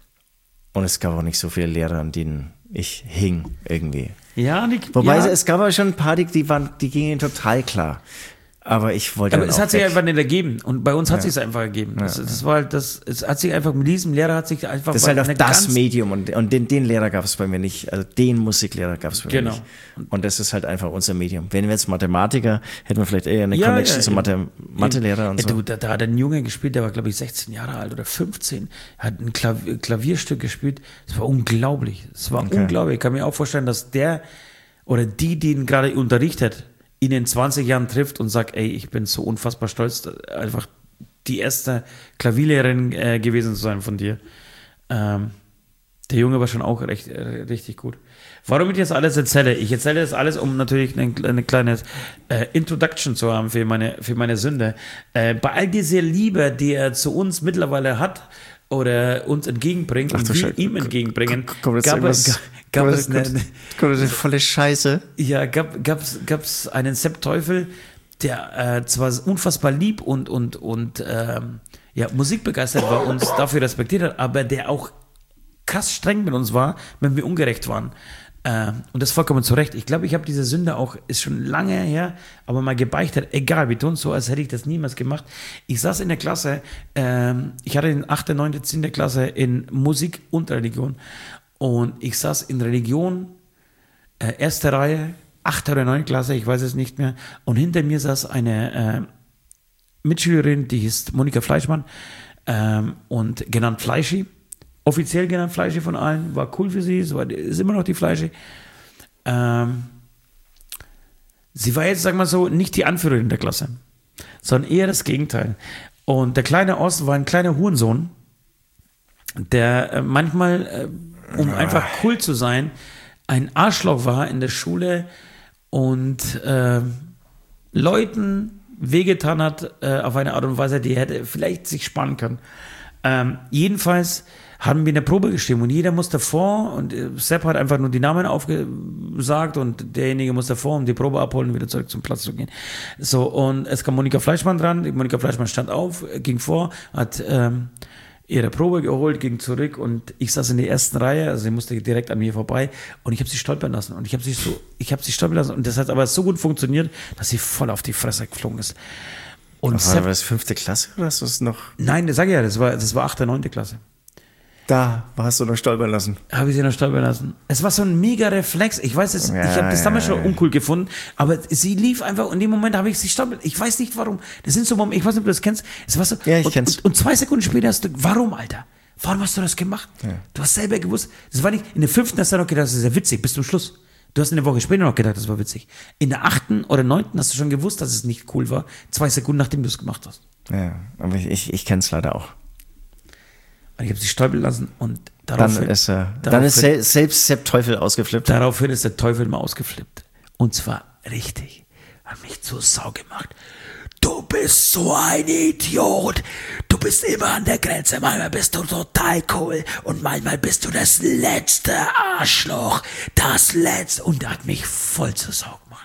Und es gab auch nicht so viele Lehrer, an denen ich hing irgendwie. Ja, die, Wobei ja. es gab aber schon ein paar, die, die, waren, die gingen total klar. Aber ich wollte Aber dann es auch hat sich weg. einfach nicht ergeben. Und bei uns hat Ja. sich es einfach ergeben. Das, Ja, das war halt das, es hat sich einfach mit diesem Lehrer hat sich einfach. Das ist halt war auch eine das ganz- Medium und, und den, den Lehrer gab es bei mir nicht, also den Musiklehrer gab es bei Genau. mir nicht. Und das ist halt einfach unser Medium. Wenn wir jetzt Mathematiker, hätten wir vielleicht eher eine Ja, Connection ja, zum Mathe, Mathelehrer und Ey, so. Du, da, da hat ein Junge gespielt, der war, glaube ich, sechzehn Jahre alt oder fünfzehn, hat ein Klavier, Klavierstück gespielt. Das war unglaublich. Das war Okay. unglaublich. Ich kann mir auch vorstellen, dass der oder die, die ihn gerade unterrichtet, ihn in zwanzig Jahren trifft und sagt, ey, ich bin so unfassbar stolz, einfach die erste Klavierlehrerin äh, gewesen zu sein von dir. Ähm, der Junge war schon auch recht, äh, richtig gut. Warum ich das alles erzähle? Ich erzähle das alles, um natürlich eine, eine kleine äh, Introduction zu haben für meine, für meine Sünde. Äh, bei all dieser Liebe, die er zu uns mittlerweile hat oder uns entgegenbringt Ach und du wir Scheiße. ihm entgegenbringen, Kommt jetzt gab, irgendwas- es- gab kommt es jetzt- eine, kommt jetzt volle Scheiße. ja, gab gab's gab's einen Sepp Teufel, der äh, zwar unfassbar lieb und und und ähm, ja musikbegeistert war, uns dafür respektiert hat, aber der auch krass streng mit uns war, wenn wir ungerecht waren. Äh, und das vollkommen zu Recht. Ich glaube, ich habe diese Sünde auch, ist schon lange her, aber mal gebeichtet. Egal, wir tun so, als hätte ich das niemals gemacht. Ich saß in der Klasse, ähm, ich hatte in achte, neunte, zehnte Klasse in Musik und Religion. Und ich saß in Religion äh, erste Reihe, achte oder neunte Klasse, ich weiß es nicht mehr. Und hinter mir saß eine äh, Mitschülerin, die hieß Monika Fleischmann ähm, und genannt Fleischi. Offiziell genannt Fleischi von allen. War cool für sie, es war, ist immer noch die Fleischi. Ähm, sie war jetzt, sag mal so, nicht die Anführerin der Klasse, sondern eher das Gegenteil. Und der kleine Ost war ein kleiner Hurensohn, der äh, manchmal, äh, um einfach cool zu sein, ein Arschloch war in der Schule und äh, Leuten wehgetan hat äh, auf eine Art und Weise, die hätte vielleicht sich sparen können. Ähm, jedenfalls haben wir eine Probe geschrieben und jeder musste vor und äh, Sepp hat einfach nur die Namen aufgesagt und derjenige musste vor, um die Probe abholen und wieder zurück zum Platz zu gehen. So, und es kam Monika Fleischmann dran, die Monika Fleischmann stand auf, ging vor, hat ähm, ihre Probe geholt, ging zurück und ich saß in der ersten Reihe, also sie musste direkt an mir vorbei und ich habe sie stolpern lassen und ich habe sie so, ich habe sie stolpern lassen und das hat aber so gut funktioniert, dass sie voll auf die Fresse geflogen ist. Und war Sepp, das fünfte Klasse oder ist das noch? Nein, das sage ich ja, das war, das war achte, neunte Klasse. Da hast du noch stolpern lassen. Habe ich sie noch stolpern lassen. Es war so ein mega Reflex. Ich weiß es, ja, ich habe das damals ja, schon ja. uncool gefunden, aber sie lief einfach und in dem Moment habe ich sie stolpern. Ich weiß nicht warum. Das sind so Momente, ich weiß nicht, ob du das kennst. Es war so, Ja, ich und, kenn's. Und, und zwei Sekunden später hast du, warum, Alter? Warum hast du das gemacht? Ja. Du hast selber gewusst, das war nicht, in der fünften hast du noch gedacht, das ist ja witzig, bis zum Schluss. Du hast eine Woche später noch gedacht, das war witzig. In der achten oder neunten hast du schon gewusst, dass es nicht cool war, zwei Sekunden nachdem du es gemacht hast. Ja, aber ich, ich, ich kenne es leider auch. Und ich habe sie stolpern lassen und daraufhin, Dann ist, äh, dann ist sel- selbst Sepp Teufel ausgeflippt. daraufhin ist der Teufel mal ausgeflippt. Und zwar richtig. Hat mich zur Sau gemacht. Du bist so ein Idiot. Du bist immer an der Grenze. Manchmal bist du total cool. Und manchmal bist du das letzte Arschloch. Das letzte. Und er hat mich voll zur Sau gemacht.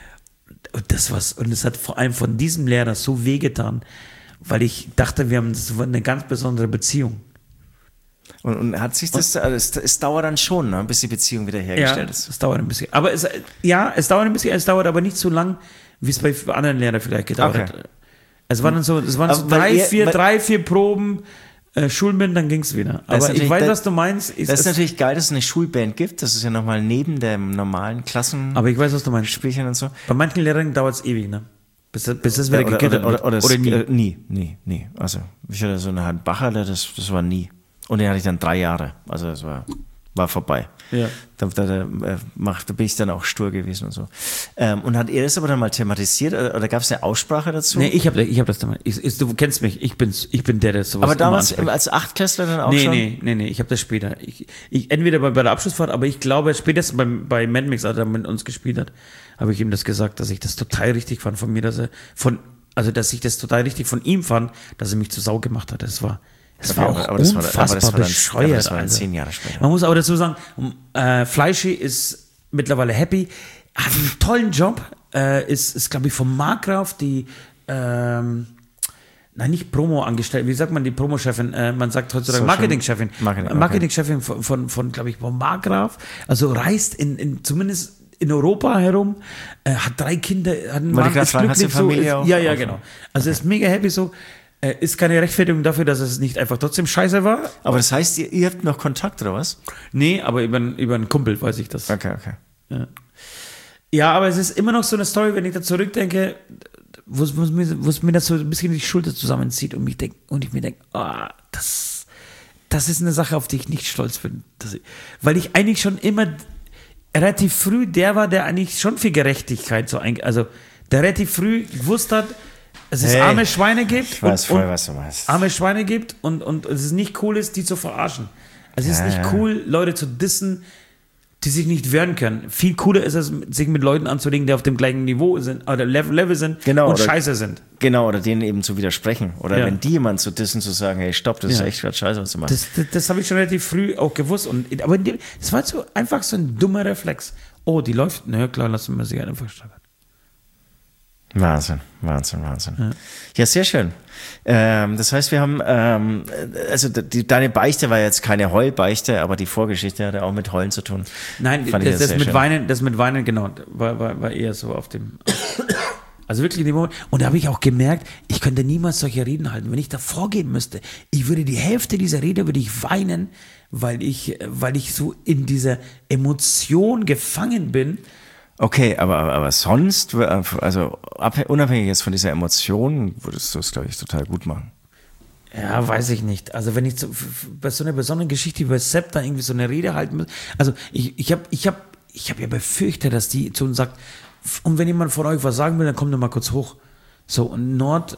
Und das war's. Und es hat vor allem von diesem Lehrer so wehgetan, weil ich dachte, wir haben das war eine ganz besondere Beziehung. Und, und hat sich das, also es, es dauert dann schon, ne, bis die Beziehung wieder hergestellt Ja, ist. es dauert ein bisschen. Aber es, ja, es dauert ein bisschen, es dauert aber nicht so lang, wie es bei anderen Lehrern vielleicht gedauert Okay. hat. Es waren dann so, es waren so Aber weil drei, ihr- vier, weil- drei, vier Proben, äh, Schulband, dann ging es wieder. Das ist Aber ich natürlich- weiß, das- was du meinst. Ich, Das ist es, natürlich geil, dass es eine Schulband gibt. Das ist ja nochmal neben dem normalen Klassenspielchen aber ich weiß, was du meinst. und so. Bei manchen Lehrern dauert es ewig, ne? Bis, bis das wieder oder, gegittert oder, wird. oder, oder, Oder es- nie. äh, nie, nie, nie. Also ich hatte so eine Hand Bacherle, das, das war nie. Und den hatte ich dann drei Jahre. Also das war, war vorbei. Ja. Da, da, da, äh, mach, da bin ich dann auch stur gewesen und so. Ähm, und hat er das aber dann mal thematisiert oder, oder gab es eine Aussprache dazu? Nee, ich habe ich hab das damals. Ich, ich, du kennst mich, ich, bin's, ich bin der, der sowas aber immer damals anspricht. als Achtklässler dann auch Nee, schon? nee, nee, nee, ich habe das später. Ich, ich, entweder bei, bei der Abschlussfahrt, aber ich glaube, spätestens beim, bei Mad Mix, als er mit uns gespielt hat, habe ich ihm das gesagt, dass ich das total richtig fand von mir, dass er von, also dass ich das total richtig von ihm fand, dass er mich zur Sau gemacht hat. Das war, das war Okay, auch aber das war- unfassbar aber das war dann- bescheuert. aber das war dann Alter. zehn Jahre später. Man muss aber dazu sagen, äh, Fleischi ist mittlerweile happy, hat einen tollen Job, äh, ist, ist glaube ich vom Markgraf die ähm, nein, nicht Promo-Angestellte, wie sagt man die Promo-Chefin? Äh, man sagt heutzutage Social- Marketing-Chefin. Marketing, okay. Marketing-Chefin von, von, von glaube ich, vom Markgraf. Also reist in, in zumindest in Europa herum, äh, hat drei Kinder, hat einen Wollte Mann, ich grad ist fragen, hat sie glücklich, so, Familie ist, auch? ja, ja, Okay. genau. Also ist mega happy so. Äh, ist keine Rechtfertigung dafür, dass es nicht einfach trotzdem scheiße war. Aber das heißt, ihr, ihr habt noch Kontakt oder was? Nee, aber über, einen- über einen Kumpel weiß ich das. Okay, okay. Ja. Ja, aber es ist immer noch so eine Story, wenn ich da zurückdenke, wo es wo es mir, wo es mir das so ein bisschen die Schulter zusammenzieht und, mich denk, und ich mir denke, ah, das, das ist eine Sache, auf die ich nicht stolz bin. Das, weil ich eigentlich schon immer relativ früh der war, der eigentlich schon für Gerechtigkeit so ein, also der relativ früh gewusst hat, dass es Hey, arme Schweine gibt ich weiß voll, und, was du meinst. arme Schweine gibt und, und es ist nicht cool ist, die zu verarschen. Also es ist Ja, nicht ja. cool, Leute zu dissen, die sich nicht wehren können. Viel cooler ist es, sich mit Leuten anzulegen, die auf dem gleichen Niveau sind, oder Level, Level sind Genau, und oder- scheiße sind. Genau, oder denen eben zu widersprechen. Oder Ja. wenn die jemand zu dissen, zu sagen, hey, stopp, das Ja. ist echt gerade scheiße, was du machst. Das, das, das habe ich schon relativ früh auch gewusst. Und, aber in dem, das war so einfach so ein dummer Reflex. Oh, die läuft, na ja, klar, lassen wir sie einfach steigern. Wahnsinn, Wahnsinn, Wahnsinn. Ja, ja sehr schön. Ähm, das heißt, wir haben, ähm, also die, deine Beichte war jetzt keine Heulbeichte, aber die Vorgeschichte hatte auch mit Heulen zu tun. Nein, Fand ich das, ja das sehr mit schön. Weinen, das mit Weinen, genau, war, war, war eher so auf dem. Also wirklich in dem Moment. Und da habe ich auch gemerkt, ich könnte niemals solche Reden halten. Wenn ich da vorgehen müsste, ich würde die Hälfte dieser Rede würde ich weinen, weil ich, weil ich so in dieser Emotion gefangen bin. Okay, aber, aber, aber sonst, also unabhängig jetzt von dieser Emotion, würdest du es, glaube ich, total gut machen. Ja, weiß ich nicht. Also wenn ich so, bei so einer besonderen Geschichte wie bei Sepp da irgendwie so eine Rede halten muss. Also ich, ich habe ich hab, ich hab ja befürchtet, dass die zu uns sagt, und wenn jemand von euch was sagen will, dann kommt doch mal kurz hoch. So, und Nord...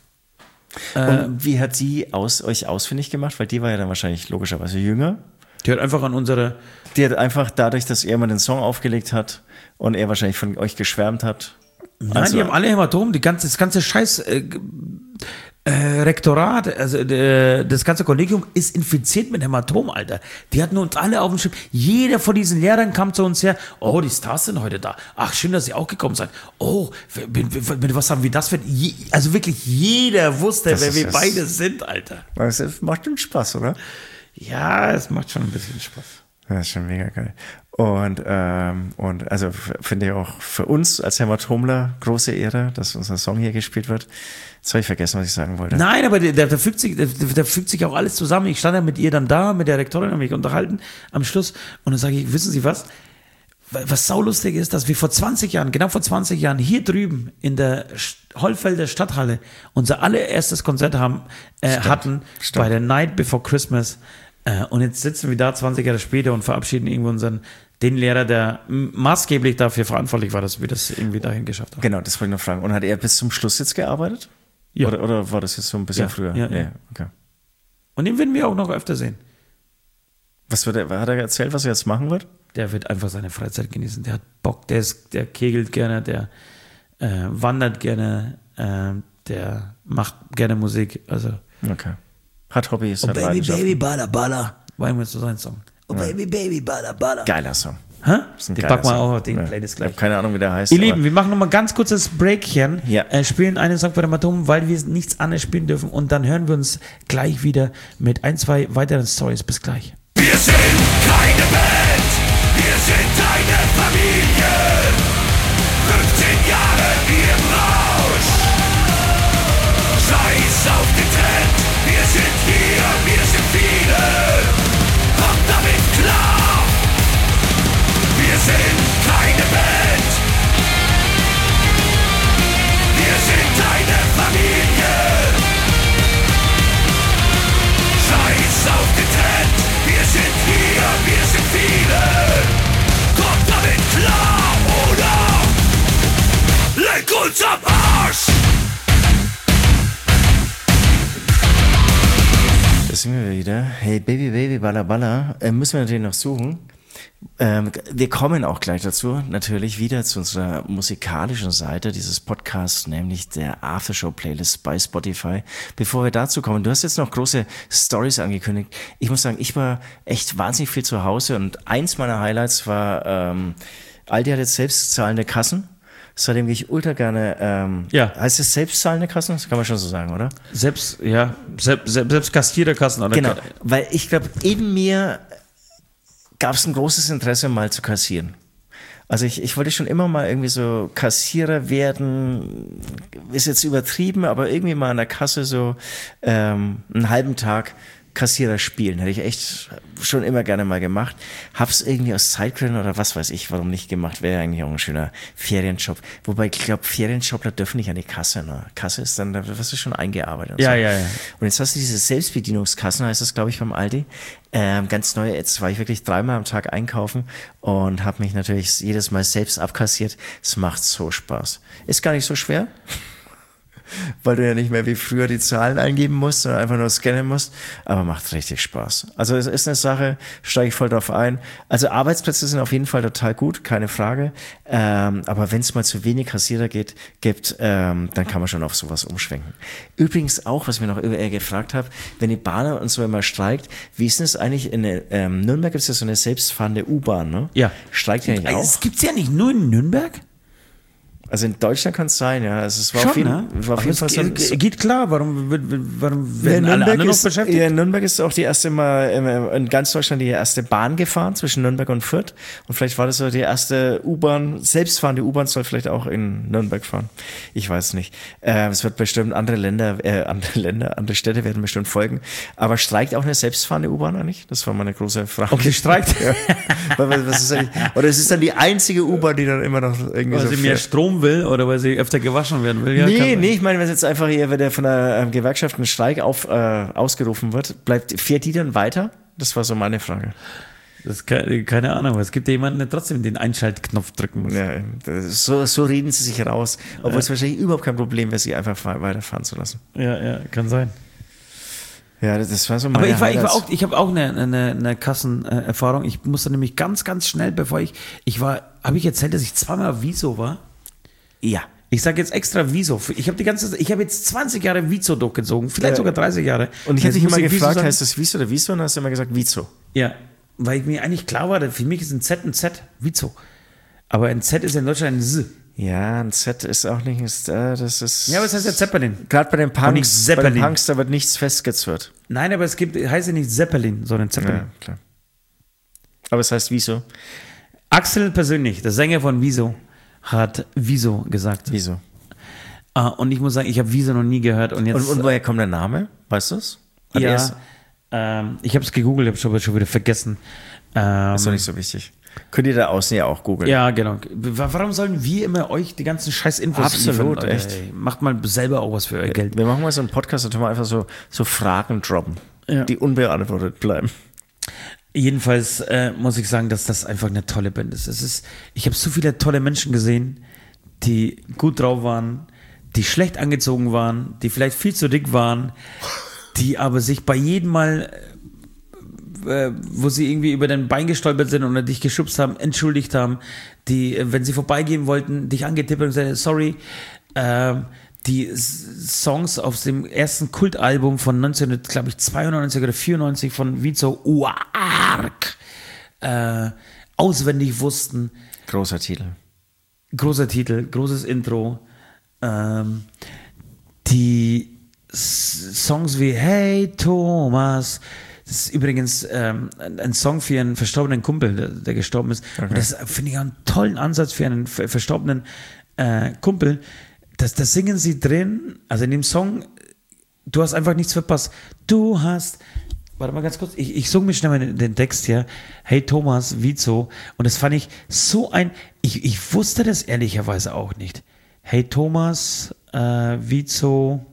Äh, und wie hat sie aus, euch ausfindig gemacht? Weil die war ja dann wahrscheinlich logischerweise jünger. Die hat einfach an unsere... Die hat einfach dadurch, dass er mal den Song aufgelegt hat und er wahrscheinlich von euch geschwärmt hat. Nein, also, die haben alle Hämatom, die ganze, das ganze Scheiß... Äh, Äh, Rektorat, also äh, das ganze Kollegium ist infiziert mit Hämatom, Alter. Die hatten uns alle auf dem Schirm. Jeder von diesen Lehrern kam zu uns her. Oh, die Stars sind heute da. Ach, schön, dass ihr auch gekommen seid. Oh, mit, mit, mit was haben wir das für... Je, also wirklich jeder wusste, das wer wir das, beide sind, Alter. Das macht schon Spaß, oder? Ja, es macht schon ein bisschen Spaß. Das ist schon mega geil. Und, ähm, und also finde ich auch für uns als Hämatomler große Ehre, dass unser Song hier gespielt wird. Jetzt habe ich vergessen, was ich sagen wollte. Nein, aber da, da, fügt sich, da, da fügt sich auch alles zusammen. Ich stand ja mit ihr dann da, mit der Rektorin, habe mich unterhalten am Schluss. Und dann sage ich, wissen Sie was? Was saulustig ist, dass wir vor zwanzig Jahren, genau vor zwanzig Jahren, hier drüben in der Hollfelder Stadthalle unser allererstes Konzert haben, äh, Stimmt. hatten Stimmt. bei der Night Before Christmas. Äh, und jetzt sitzen wir da zwanzig Jahre später und verabschieden irgendwo unseren, den Lehrer, der maßgeblich dafür verantwortlich war, dass wir das irgendwie dahin geschafft haben. Genau, das wollte ich noch fragen. Und hat er bis zum Schluss jetzt gearbeitet? Ja. Oder, oder war das jetzt so ein bisschen ja, früher? Ja, ja. ja, okay. Und den werden wir auch noch öfter sehen. Was wird er, hat er erzählt, was er jetzt machen wird? Der wird einfach seine Freizeit genießen. Der hat Bock, der, ist, der kegelt gerne, der äh, wandert gerne, äh, der macht gerne Musik. Also. Okay. Hat Hobbys. Oh hat Baby, Baby, Balla, Balla. War immer so sein Song. Oh ja. Baby, Baby, Balla, Balla. Geiler Song. Hä? Den packen wir auch auf den ja. Playlist gleich. Ich habe keine Ahnung, wie der heißt. Ihr Lieben, wir machen nochmal ganz kurzes Breakchen. Ja. Äh, spielen einen Song von Hämatom, weil wir nichts anderes spielen dürfen. Und dann hören wir uns gleich wieder mit ein, zwei weiteren Stories. Bis gleich. Wir sind keine Band, wir sind eine Familie. fünfzehn Jahre im Rausch. Scheiß auf den Trend, wir sind hier, wir sind viele. Kommt damit klar. Wir sind keine Band. Wir sind eine Familie. Scheiß auf den Trend. Wir sind hier, wir sind viele. Kommt damit klar, oder? Leck uns am Arsch. Da sind wir wieder. Hey Baby, Baby, Balla, Balla. Äh, müssen wir natürlich noch suchen. Ähm, wir kommen auch gleich dazu, natürlich wieder zu unserer musikalischen Seite dieses Podcasts, nämlich der Aftershow-Playlist bei Spotify. Bevor wir dazu kommen, du hast jetzt noch große Stories angekündigt. Ich muss sagen, ich war echt wahnsinnig viel zu Hause und eins meiner Highlights war, ähm, Aldi hat jetzt selbstzahlende Kassen. Seitdem gehe ich ultra gerne, ähm, ja. heißt es selbstzahlende Kassen? Das kann man schon so sagen, oder? Selbst, ja, selbst, selbst Kassiererkassen. Oder? Genau, weil ich glaube, in mir gab es ein großes Interesse, mal zu kassieren. Also ich, ich wollte schon immer mal irgendwie so Kassierer werden, ist jetzt übertrieben, aber irgendwie mal an der Kasse so ähm, einen halben Tag Kassierer spielen. Hätte ich echt schon immer gerne mal gemacht. Hab's irgendwie aus Zeitgründen oder was weiß ich, warum nicht gemacht. Wäre eigentlich auch ein schöner Ferienjob. Wobei ich glaube, Ferienjobler dürfen nicht an die Kasse. Ne? Kasse ist dann, da wirst du schon eingearbeitet. Und ja, so. ja, ja. Und jetzt hast du diese Selbstbedienungskassen, heißt das, glaube ich, beim Aldi. Ähm, ganz neu, jetzt war ich wirklich dreimal am Tag einkaufen und habe mich natürlich jedes Mal selbst abkassiert. Es macht so Spaß. Ist gar nicht so schwer. Weil du ja nicht mehr wie früher die Zahlen eingeben musst, sondern einfach nur scannen musst. Aber macht richtig Spaß. Also es ist eine Sache, steige ich voll drauf ein. Also Arbeitsplätze sind auf jeden Fall total gut, keine Frage. Ähm, aber wenn es mal zu wenig Kassierer geht, gibt, ähm, dann kann man schon auf sowas umschwenken. Übrigens auch, was ich mir noch über gefragt habe, wenn die Bahn und so immer streikt, wie ist denn das eigentlich in ähm, Nürnberg gibt es ja so eine selbstfahrende U-Bahn, ne? Ja. Streikt ja nicht auch? Es gibt's ja nicht nur in Nürnberg? Also in Deutschland kann es sein, ja. Also es war Schon, auf jeden, ne? war auf jeden Fall so, geht, geht klar, warum, warum ja, werden alle anderen noch ist, beschäftigt? ja, Nürnberg ist auch die erste Mal in ganz Deutschland die erste Bahn gefahren zwischen Nürnberg und Fürth. Und vielleicht war das so die erste U-Bahn, selbstfahrende U-Bahn soll vielleicht auch in Nürnberg fahren. Ich weiß nicht. Äh, es wird bestimmt andere Länder, äh, andere Länder, andere Städte werden bestimmt folgen. Aber streikt auch eine selbstfahrende U-Bahn eigentlich? Das war meine große Frage. Ob sie streikt? Ja. Was ist eigentlich? Oder ist es dann die einzige U-Bahn, die dann immer noch irgendwie Weil so sie mehr fährt? Strom will oder weil sie öfter gewaschen werden will. Ja, nee, kann- nee, ich meine, wenn jetzt einfach hier wenn der von der ähm, Gewerkschaft ein Streik auf, äh, ausgerufen wird, bleibt, fährt die dann weiter? Das war so meine Frage. Das ist keine, keine Ahnung, aber es gibt ja jemanden, der trotzdem den Einschaltknopf drücken muss. Ja, das ist so, so reden sie sich raus. Obwohl Ja. es wahrscheinlich überhaupt kein Problem wäre, sie einfach fahr- weiterfahren zu lassen. Ja, ja, kann sein. Ja, das, das war so meine Aber ich war, ich war Highlights. auch, ich habe auch eine, eine, eine Kassenerfahrung. Ich musste nämlich ganz, ganz schnell, bevor ich, ich war, habe ich erzählt, dass ich zweimal auf Viso war? Ja. Ich sage jetzt extra Viso. Ich habe die ganze, ich habe jetzt zwanzig Jahre Viso durchgezogen, vielleicht Ja. sogar dreißig Jahre. Und ich Jetzt hätte dich muss immer ich Viso gefragt, sagen. heißt das Viso oder Viso? Und dann hast du immer gesagt Vizo. Ja, weil mir eigentlich klar war, für mich ist ein Z ein Z, Vizo. Aber ein Z ist in Deutschland ein Z. Ja, ein Z ist auch nicht, ist, äh, das ist... Ja, aber es heißt ja Zeppelin. Gerade bei den Und nicht Punks, bei Zeppelin. den Punks, da wird nichts festgezurrt. Nein, aber es gibt, heißt ja nicht Zeppelin, sondern Zeppelin. Ja, klar. Aber es heißt Viso. Axel persönlich, der Sänger von Wieso, hat Wieso gesagt. Wieso? Ah, und ich muss sagen, ich habe Wieso noch nie gehört. Und jetzt, Und, und woher kommt der Name? Weißt du es? ja, ähm, ich habe es gegoogelt, habe es aber schon wieder vergessen. Ähm, Ist doch nicht so wichtig. Könnt ihr da außen ja auch googeln. ja, genau. Warum sollen wir immer euch die ganzen scheiß Infos Absolut, liefern, Leute? echt. Ey, macht mal selber auch was für euer Geld. Wir machen mal so einen Podcast, da tun wir einfach so, so Fragen droppen, Ja. die unbeantwortet bleiben. Jedenfalls äh, muss ich sagen, dass das einfach eine tolle Band ist. Es ist ich habe so viele tolle Menschen gesehen, die gut drauf waren, die schlecht angezogen waren, die vielleicht viel zu dick waren, die aber sich bei jedem Mal, äh, wo sie irgendwie über dein Bein gestolpert sind oder dich geschubst haben, entschuldigt haben, die, äh, wenn sie vorbeigehen wollten, dich angetippt und gesagt, sorry, äh, die S- Songs auf dem ersten Kultalbum von neunzehnhundertzweiundneunzig oder vierundneunzig von Vizo Uark äh, auswendig wussten. Großer Titel. Großer Titel, großes Intro. Ähm, die S- Songs wie Hey Thomas, das ist übrigens ähm, ein, ein Song für einen verstorbenen Kumpel, der, der gestorben ist. Okay. Und das finde ich einen tollen Ansatz für einen ver- verstorbenen äh, Kumpel. Das, das singen sie drin, also in dem Song, du hast einfach nichts verpasst. Du hast, warte mal ganz kurz, ich, ich suche mir schnell mal den, den Text hier. Hey Thomas, Vizo. Und das fand ich so ein, ich, ich wusste das ehrlicherweise auch nicht. Hey Thomas, äh, Vizo,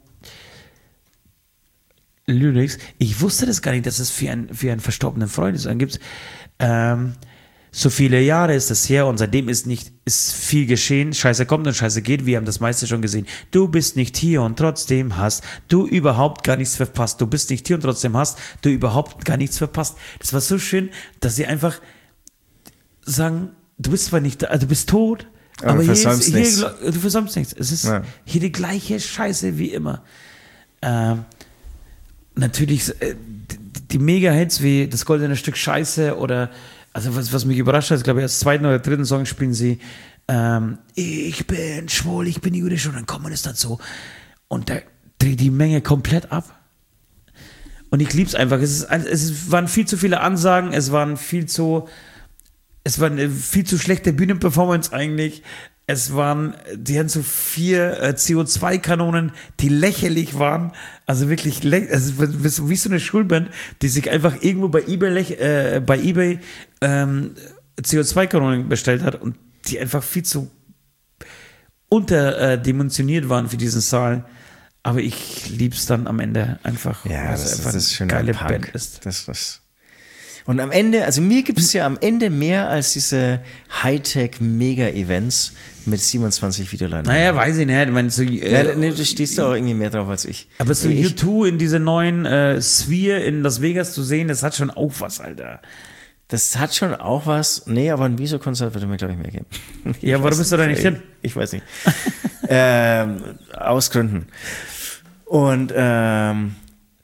Lyrics. Ich wusste das gar nicht, dass es für, ein, für einen verstorbenen Freund ist. Dann gibt's ähm, so viele Jahre ist das her und seitdem ist nicht ist viel geschehen. Scheiße kommt und Scheiße geht. Wir haben das meiste schon gesehen. Du bist nicht hier und trotzdem hast du überhaupt gar nichts verpasst. Du bist nicht hier und trotzdem hast du überhaupt gar nichts verpasst. Das war so schön, dass sie einfach sagen, du bist zwar nicht da, du bist tot, Aber aber, du hier ist, versäumst hier, nichts. du versäumst nichts. Es ist Ja. hier die gleiche Scheiße wie immer. Ähm, natürlich äh, die, die Mega-Hits wie das goldene Stück Scheiße oder also was, was mich überrascht hat, ich glaube, als zweiten oder dritten Song spielen sie ähm, ich bin schwul, ich bin jüdisch und dann kommt es dazu und da dreht die Menge komplett ab. Und ich lieb's einfach. Es, ist, es waren viel zu viele Ansagen, es waren viel zu es war eine viel zu schlechte Bühnenperformance eigentlich. Es waren, die hatten so vier äh, C O zwei Kanonen, die lächerlich waren. Also wirklich, lä also wie so eine Schulband, die sich einfach irgendwo bei eBay, läch- äh, bei eBay ähm, C O zwei Kanonen bestellt hat und die einfach viel zu unterdimensioniert waren für diesen Saal. Aber ich lieb's dann am Ende einfach, Ja, weil es das ist einfach das Schöne eine geile am Punk. Band ist. Das, das. Und am Ende, also mir gibt es ja am Ende mehr als diese Hightech-Mega-Events mit siebenundzwanzig Videoleinwänden. Naja, weiß ich nicht. Ich meine, so, äh, Ja, nee, du stehst da auch irgendwie mehr drauf als ich. Aber so ich, U zwei in diese neuen äh, Sphere in Las Vegas zu sehen, das hat schon auch was, Alter. Das hat schon auch was. Nee, aber ein Wieso-Konzert würde mir, glaube ich, mehr geben. Ich Ja, warum weiß bist du da nicht hin? Ich weiß nicht. ähm, aus Gründen. Und ähm,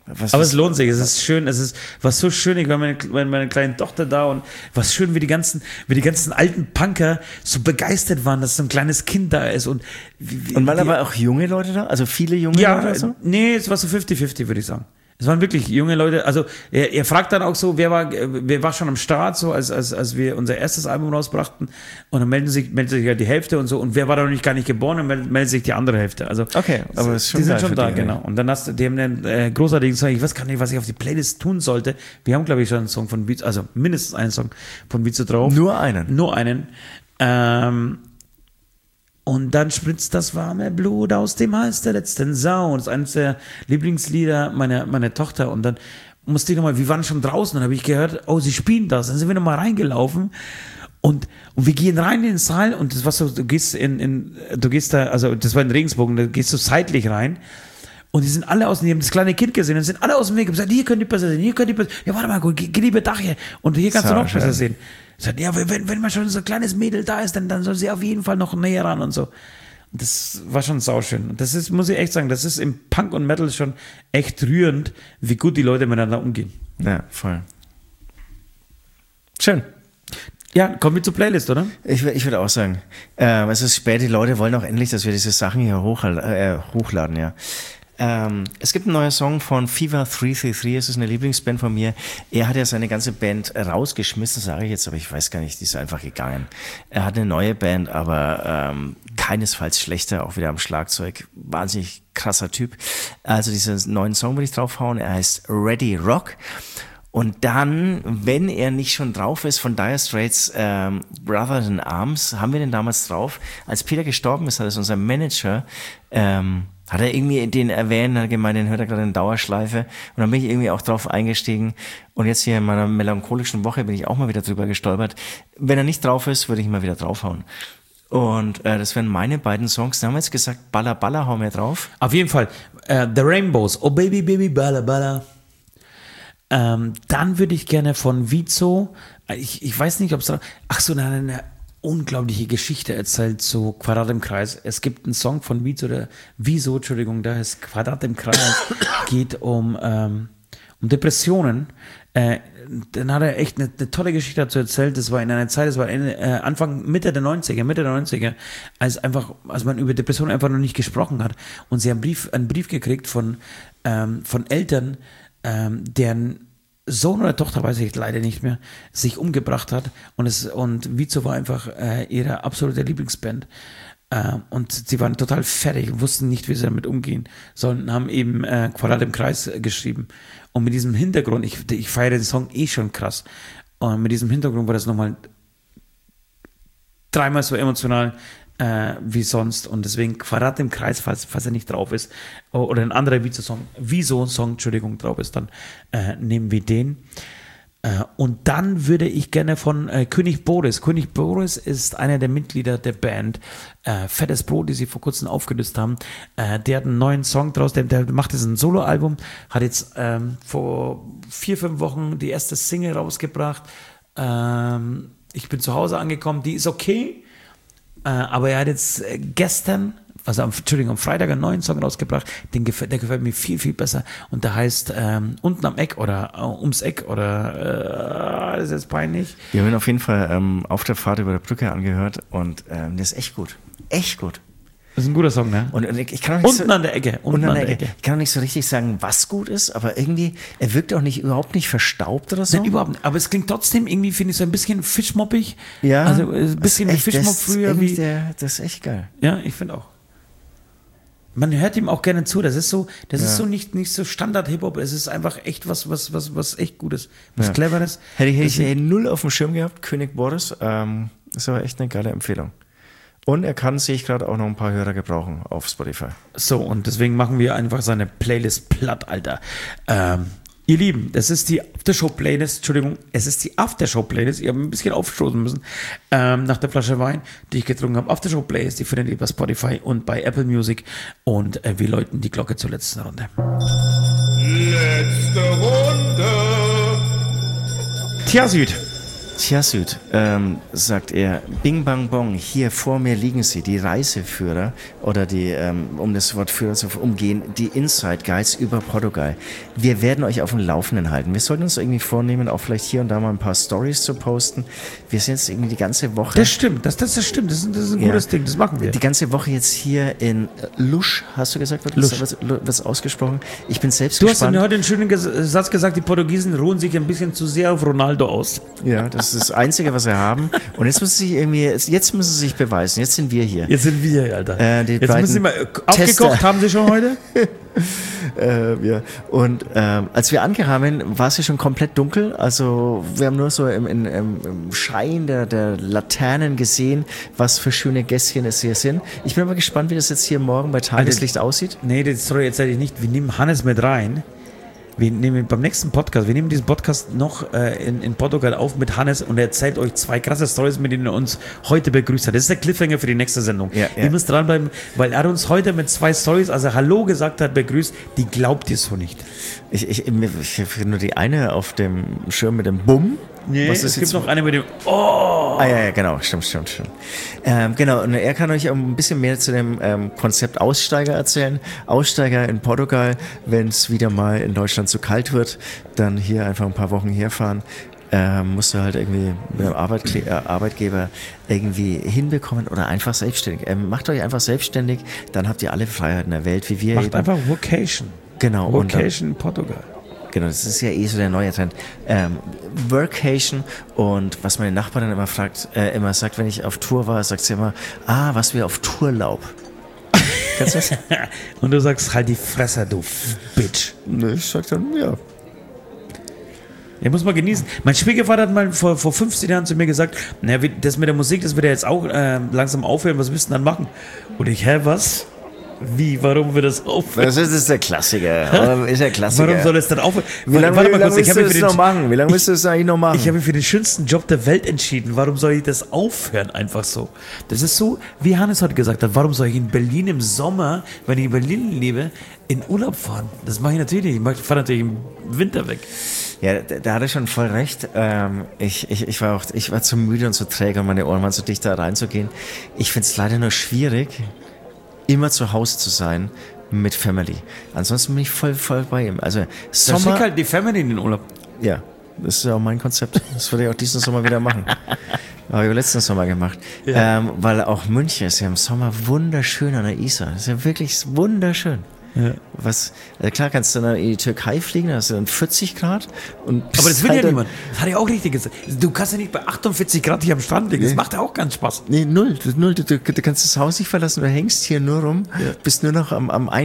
Was, Aber was, es lohnt sich, es ist schön, es ist was so schön, ich war meine, meine kleine Tochter da und was schön, wie die ganzen, wie die ganzen alten Punker so begeistert waren, dass so ein kleines Kind da ist und wie, Und waren die, aber auch junge Leute da? Also viele junge ja, Leute? So? nee, es war so fifty fifty, würde ich sagen. Es waren wirklich junge Leute, also er, er fragt dann auch so, wer war, wer war schon am Start, so als, als, als wir unser erstes Album rausbrachten und dann melden sich, meldet sich halt die Hälfte und so und wer war da noch nicht gar nicht geboren und meldet, meldet sich die andere Hälfte. Also Okay, aber das ist schon die sind geil schon für da, die, genau. Und dann hast du, die haben einen äh, großartigen Song, ich weiß gar nicht, was ich auf die Playlist tun sollte. Wir haben, glaube ich, schon einen Song von Vizo, also mindestens einen Song von Vizo drauf. Nur einen? Nur einen. Ähm, Und dann spritzt das warme Blut aus dem Hals der letzten Sau. Das ist eines der Lieblingslieder meiner, meiner Tochter. Und dann musste ich nochmal, wir waren schon draußen, dann habe ich gehört, oh, sie spielen das. Dann sind wir nochmal reingelaufen. Und, und wir gehen rein in den Saal und das war so, du gehst in, in, du gehst da, also das war in Regensburg, da gehst du seitlich rein. Und die sind alle aus, die haben das kleine Kind gesehen und sind alle aus dem Weg und gesagt, hier könnt ihr besser sehen, hier könnt ihr besser, ja warte mal, geh, geh lieber Dach hier und hier kannst so, du noch schön. besser sehen. Ich sagte, ja, wenn, wenn mal schon so ein kleines Mädel da ist, dann, dann soll sie auf jeden Fall noch näher ran und so. Und das war schon sauschön. Und das ist, muss ich echt sagen, das ist im Punk und Metal schon echt rührend, wie gut die Leute miteinander umgehen. Ja, voll. Schön. Ja, kommen wir zur Playlist, oder? Ich, ich würde auch sagen, äh, es ist spät, die Leute wollen auch endlich, dass wir diese Sachen hier hoch, äh, hochladen, ja. Ähm, es gibt einen neuen Song von Fever drei drei drei, es ist eine Lieblingsband von mir. Er hat ja seine ganze Band rausgeschmissen, sage ich jetzt, aber ich weiß gar nicht, die ist einfach gegangen. Er hat eine neue Band, aber ähm, keinesfalls schlechter, auch wieder am Schlagzeug. Wahnsinnig krasser Typ. Also diesen neuen Song will ich draufhauen, er heißt Ready Rock. Und dann, wenn er nicht schon drauf ist, von Dire Straits ähm, Brother in Arms, haben wir den damals drauf. Als Peter gestorben ist, hat es unser Manager, ähm, hat er irgendwie den erwähnt, hat gemeint, den hört er gerade in Dauerschleife. Und dann bin ich irgendwie auch drauf eingestiegen. Und jetzt hier in meiner melancholischen Woche bin ich auch mal wieder drüber gestolpert. Wenn er nicht drauf ist, würde ich ihn mal wieder draufhauen. Und äh, das wären meine beiden Songs. Da haben wir jetzt gesagt, Balla Balla, hauen wir drauf. Auf jeden Fall. Uh, The Rainbows, Oh Baby Baby Balla Balla. Ähm, dann würde ich gerne von Vizo, ich, ich weiß nicht, ob es, ach so, eine, eine unglaubliche Geschichte erzählt zu Quadrat im Kreis. Es gibt einen Song von Vizo, der Wieso, Entschuldigung, da ist Quadrat im Kreis, geht um, ähm, um Depressionen. Äh, dann hat er echt eine, eine tolle Geschichte dazu erzählt. Das war in einer Zeit, das war Ende, äh, Anfang, Mitte der neunziger, Mitte der neunziger, als einfach, als man über Depressionen einfach noch nicht gesprochen hat. Und sie haben einen Brief, einen Brief gekriegt von, ähm, von Eltern, ähm, deren Sohn oder Tochter, weiß ich leider nicht mehr, sich umgebracht hat. Und es, und Vizo war einfach äh, ihre absolute Lieblingsband. Äh, und sie waren total fertig und wussten nicht, wie sie damit umgehen sollen, haben eben äh, Quadrat im Kreis äh, geschrieben. Und mit diesem Hintergrund, ich, ich feiere den Song eh schon krass. Und mit diesem Hintergrund war das nochmal dreimal so emotional äh, wie sonst. Und deswegen Quadrat im Kreis, falls, falls er nicht drauf ist, oder ein anderer Vizo-Song, Wieso-Song, Entschuldigung, drauf ist, dann äh, nehmen wir den. Äh, und dann würde ich gerne von äh, König Boris. König Boris ist einer der Mitglieder der Band äh, Fettes Brot, die sie vor kurzem aufgelöst haben. Äh, der hat einen neuen Song draus, der, der macht jetzt ein Soloalbum, hat jetzt ähm, vor vier, fünf Wochen die erste Single rausgebracht. Ähm, ich bin zu Hause angekommen, die ist okay. Äh, aber er hat jetzt äh, gestern, also am, Entschuldigung, am Freitag einen neuen Song rausgebracht, den gefällt, der gefällt mir viel, viel besser. Und der heißt ähm, Unten am Eck oder äh, Ums Eck oder äh, das ist jetzt peinlich. Wir haben ihn auf jeden Fall ähm, auf der Fahrt über der Brücke angehört und ähm, der ist echt gut. Echt gut. Das ist ein guter Song, ne? Und, und ich, ich kann auch nicht Unten so, an der Ecke. Unten an der Ecke. Ich kann auch nicht so richtig sagen, was gut ist, aber irgendwie, er wirkt auch nicht, überhaupt nicht verstaubt oder so. Nein, überhaupt nicht. Aber es klingt trotzdem irgendwie, finde ich, so ein bisschen fischmoppig. Ja. Also ein bisschen wie echt, Fischmopp das, früher. Wie, der, das ist echt geil. ja, ich finde auch. Man hört ihm auch gerne zu. Das ist so, das Ja. ist so nicht, nicht so Standard-Hip-Hop. Es ist einfach echt was, was, was, was echt Gutes. Was Ja. Cleveres. Hätte ich, hätte ich Deswegen- null auf dem Schirm gehabt, König Boris. Ähm, ist aber echt eine geile Empfehlung. Und er kann, sehe ich gerade, auch noch ein paar Hörer gebrauchen auf Spotify. So, und deswegen machen wir einfach seine Playlist platt, Alter. Ähm, ihr Lieben, das ist die Aftershow-Playlist, Entschuldigung, es ist die Aftershow-Playlist, ich habe ein bisschen aufstoßen müssen, ähm, nach der Flasche Wein, die ich getrunken habe. Aftershow-Playlist, die findet ihr bei Spotify und bei Apple Music und äh, wir läuten die Glocke zur letzten Runde. Letzte Runde. Tja, Süd, Tja, Süd, ähm, sagt er, Bing Bang Bong, hier vor mir liegen sie, die Reiseführer oder die, ähm, um das Wort Führer zu umgehen, die Inside Guides über Portugal. Wir werden euch auf dem Laufenden halten. Wir sollten uns irgendwie vornehmen, auch vielleicht hier und da mal ein paar Stories zu posten. Wir sind jetzt irgendwie die ganze Woche... Das stimmt, das, das, das stimmt, das ist, das ist ein gutes ja. Ding, das machen wir. Die ganze Woche jetzt hier in Lusch, hast du gesagt, wird das, wird das ausgesprochen? Ich bin selbst du gespannt. Du hast heute einen schönen Satz gesagt, die Portugiesen ruhen sich ein bisschen zu sehr auf Ronaldo aus. Ja, das ist das Einzige, was sie haben. Und jetzt müssen sie sich irgendwie, jetzt müssen sie sich beweisen. Jetzt sind wir hier. Jetzt sind wir hier, Alter. Äh, die jetzt müssen sie mal aufgekocht, haben sie schon heute? äh, ja. Und äh, als wir ankamen, war es ja schon komplett dunkel. Also wir haben nur so im, im, im Schein der, der Laternen gesehen, was für schöne Gässchen es hier sind. Ich bin aber gespannt, wie das jetzt hier morgen bei Tageslicht Alter, aussieht. Nee, das Story erzähle ich nicht. Wir nehmen Hannes mit rein. Wir nehmen beim nächsten Podcast, wir nehmen diesen Podcast noch äh, in, in Portugal auf mit Hannes und er erzählt euch zwei krasse Storys, mit denen er uns heute begrüßt hat. Das ist der Cliffhanger für die nächste Sendung. Ja, ja. Ihr müsst dranbleiben, weil er uns heute mit zwei Storys, als er Hallo gesagt hat, begrüßt, die glaubt ihr so nicht. Ich, ich, ich habe nur die eine auf dem Schirm mit dem Bumm. Nee, Was ist es gibt jetzt? noch eine mit dem Oh! Ah ja, ja, genau, stimmt, stimmt, stimmt. Ähm, genau, und er kann euch ein bisschen mehr zu dem ähm, Konzept Aussteiger erzählen. Aussteiger in Portugal, wenn es wieder mal in Deutschland zu kalt wird, dann hier einfach ein paar Wochen herfahren. Ähm, musst du halt irgendwie mit einem Arbeitkle- äh, Arbeitgeber irgendwie hinbekommen oder einfach selbstständig. Ähm, macht euch einfach selbstständig, dann habt ihr alle Freiheiten der Welt, wie wir Macht eben. einfach Vocation. Genau. Vocation in Portugal. Genau, das ist ja eh so der neue Trend. Ähm, Workation und was meine Nachbarin immer fragt, äh, immer sagt, wenn ich auf Tour war, sagt sie immer, ah, was wir auf Tourlaub. Kennst du das? Und du sagst, halt die Fresse, du Bitch. Ne, ich sag dann, ja. Den muss man genießen. Mein Schwiegervater hat mal vor, vor fünfzehn Jahren zu mir gesagt, na, das mit der Musik, das wird ja jetzt auch äh, langsam aufhören, was müsst ihr dann machen? Und ich, hä, was? Wie, warum wird das aufhören? Das ist, das ist der Klassiker. Warum ist der Klassiker? Warum soll es dann aufhören? Wie lange, Warte mal wie lange kurz, ich willst du habe das den, noch machen? Wie lange willst du das eigentlich noch machen? Ich habe mich für den schönsten Job der Welt entschieden. Warum soll ich das aufhören? Einfach so. Das ist so, wie Hannes heute gesagt hat, warum soll ich in Berlin im Sommer, wenn ich in Berlin lebe, in Urlaub fahren? Das mache ich natürlich nicht. Ich fahre natürlich im Winter weg. Ja, da, da hat er schon voll recht. Ähm, ich, ich, ich war auch, ich war zu müde und zu träge und meine Ohren waren zu dicht, da reinzugehen. Ich finde es leider nur schwierig, immer zu Hause zu sein mit Family. Ansonsten bin ich voll, voll bei ihm. Also Sommer. Da schick halt die Family in den Urlaub. Ja, das ist ja auch mein Konzept. Das würde ich auch diesen Sommer wieder machen. Habe ich letzten Sommer gemacht. Ja. Ähm, weil auch München ist ja im Sommer wunderschön an der Isar. Das ist ja wirklich wunderschön. Ja. Was, also klar kannst du dann in die Türkei fliegen, da hast du dann vierzig Grad. Und aber das will halt ja niemand. Das hat ja auch richtig gesagt. Du kannst ja nicht bei achtundvierzig Grad hier am Strand liegen. Das nee. macht ja auch ganz Spaß. Nee, null. null. Du, du, du kannst das Haus nicht verlassen, du hängst hier nur rum, ja. bist nur noch am, am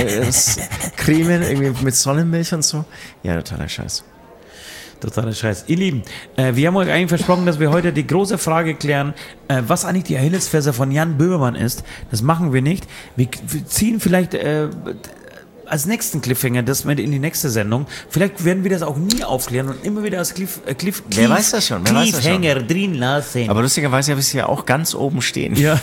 Eincremen, äh, irgendwie mit Sonnenmilch und so. Ja, totaler Scheiß. Totaler Scheiß. Ihr Lieben, äh, wir haben euch eigentlich versprochen, dass wir heute die große Frage klären, äh, was eigentlich die Achillesferse von Jan Böhmermann ist. Das machen wir nicht. Wir, wir ziehen vielleicht äh, als nächsten Cliffhanger das mit in die nächste Sendung. Vielleicht werden wir das auch nie aufklären und immer wieder als Cliff, äh, Cliff, Wer weiß das schon? Wer Cliffhanger weiß das schon? Drin lassen. Aber lustigerweise habe ich es ja auch ganz oben stehen. Ja,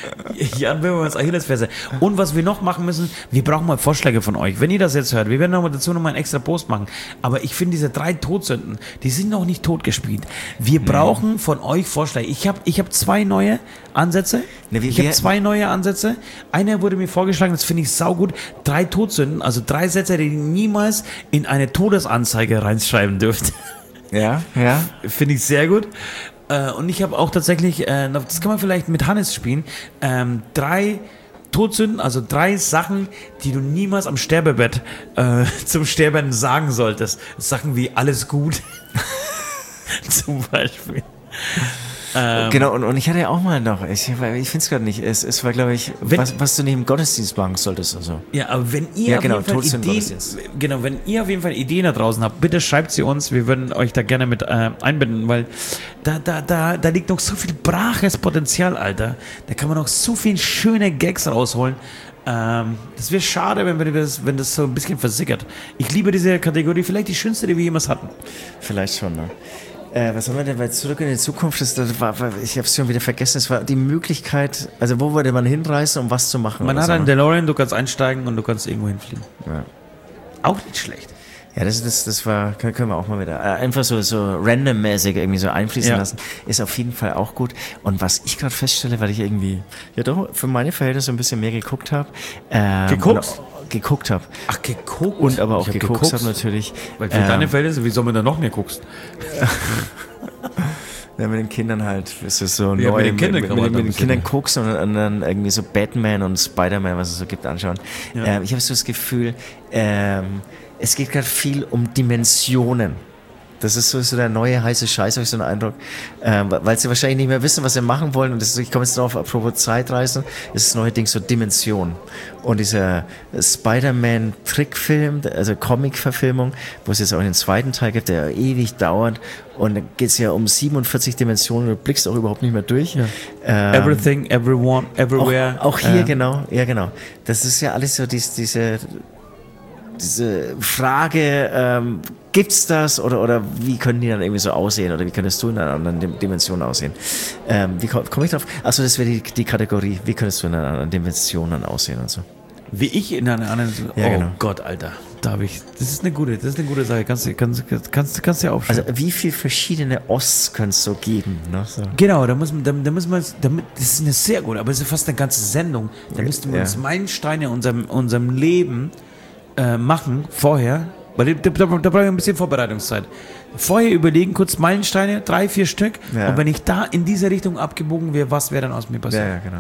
Jan Böhmermanns Achillesferse. Und was wir noch machen müssen, wir brauchen mal Vorschläge von euch. Wenn ihr das jetzt hört, wir werden noch mal dazu noch mal einen extra Post machen. Aber ich finde diese drei Todsünden, die sind noch nicht totgespielt. Wir brauchen mhm. von euch Vorschläge. Ich habe ich hab zwei neue Ansätze. Ne, wie, ich habe zwei neue Ansätze. Einer wurde mir vorgeschlagen, das finde ich saugut. Drei Todsünden, also drei Sätze, die ihr niemals in eine Todesanzeige reinschreiben dürft. Ja, ja. Finde ich sehr gut. Und ich habe auch tatsächlich, das kann man vielleicht mit Hannes spielen, drei Todsünden, also drei Sachen, die du niemals am Sterbebett äh, zum Sterben sagen solltest. Sachen wie alles gut. Zum Beispiel. Ähm, genau, und, und ich hatte ja auch mal noch, ich, ich finde es gerade nicht, es, es war, glaube ich, wenn, was, was du neben Gottesdienst machen solltest. Also. Ja, aber wenn ihr, ja, auf genau, jeden Fall Ideen, genau, wenn ihr auf jeden Fall Ideen da draußen habt, bitte schreibt sie uns, wir würden euch da gerne mit äh, einbinden, weil da, da, da, da liegt noch so viel braches Potenzial, Alter. Da kann man noch so viel schöne Gags rausholen. Ähm, das wäre schade, wenn, wir das, wenn das so ein bisschen versickert. Ich liebe diese Kategorie, vielleicht die schönste, die wir jemals hatten. Vielleicht schon, ne? Äh, was haben wir denn bei Zurück in die Zukunft? Das, das war, ich habe es schon wieder vergessen. Es war die Möglichkeit, also wo würde man hinreisen, um was zu machen? Man hat einen DeLorean, du kannst einsteigen und du kannst irgendwo hinfliegen. Ja. Auch nicht schlecht. Ja, das, das, das war, können, können wir auch mal wieder äh, einfach so, so randommäßig irgendwie so einfließen Ja. lassen. Ist auf jeden Fall auch gut. Und was ich gerade feststelle, weil ich irgendwie, ja doch, für meine Verhältnisse ein bisschen mehr geguckt habe. Ähm, Geguckt? Geguckt habe. Ach, geguckt. Und aber auch Ich hab geguckt habe natürlich. Weil für ähm, deine Verhältnisse, wie soll man da noch mehr guckst? Ja, mit den Kindern halt, es ist so Ja, neu, mit den Kindern mit, kann mit, man mit da ein den bisschen Kindern mehr. guckst und, und dann irgendwie so Batman und Spider-Man, was es so gibt, anschauen. Ja. Ähm, ich habe so das Gefühl, ähm, es geht gerade viel um Dimensionen. Das ist so, so der neue heiße Scheiß, habe ich so einen Eindruck. Ähm, weil sie wahrscheinlich nicht mehr wissen, was sie machen wollen. Und das ist, ich komme jetzt drauf, apropos Zeitreisen, ist das neue Ding so Dimension. Und dieser Spider-Man-Trickfilm, also Comic-Verfilmung, wo es jetzt auch den zweiten Teil gibt, der ewig dauert. Und dann geht es ja um siebenundvierzig Dimensionen, du blickst auch überhaupt nicht mehr durch. Ja. Ähm, Everything, everyone, everywhere. auch, auch hier, äh, genau, ja genau. Das ist ja alles so dies, diese, diese Frage, ähm, gibt's das oder, oder wie können die dann irgendwie so aussehen oder wie könntest du in einer anderen Dim- Dimension aussehen? Ähm, wie komme komm ich drauf? Achso, das wäre die, die Kategorie, wie könntest du in einer anderen Dimension dann aussehen und so. Wie ich in einer anderen. Ja, oh genau. Gott, Alter. Da habe ich. Das ist eine gute, das ist eine gute Sache. Kannst du kannst, kannst, kannst ja aufschreiben. Also wie viele verschiedene Osts könnte es so geben? Ne? So. Genau, da muss man, da, da müssen wir, damit, das ist eine sehr gute, aber es ist fast eine ganze Sendung. Da müssten wir Ja. uns Meilensteine in unserem, unserem Leben äh, machen, vorher, weil da, da, da brauchen wir ein bisschen Vorbereitungszeit. Vorher überlegen, kurz Meilensteine, drei, vier Stück, Ja. und wenn ich da in diese Richtung abgebogen wäre, was wäre dann aus mir passiert? Ja, ja, genau.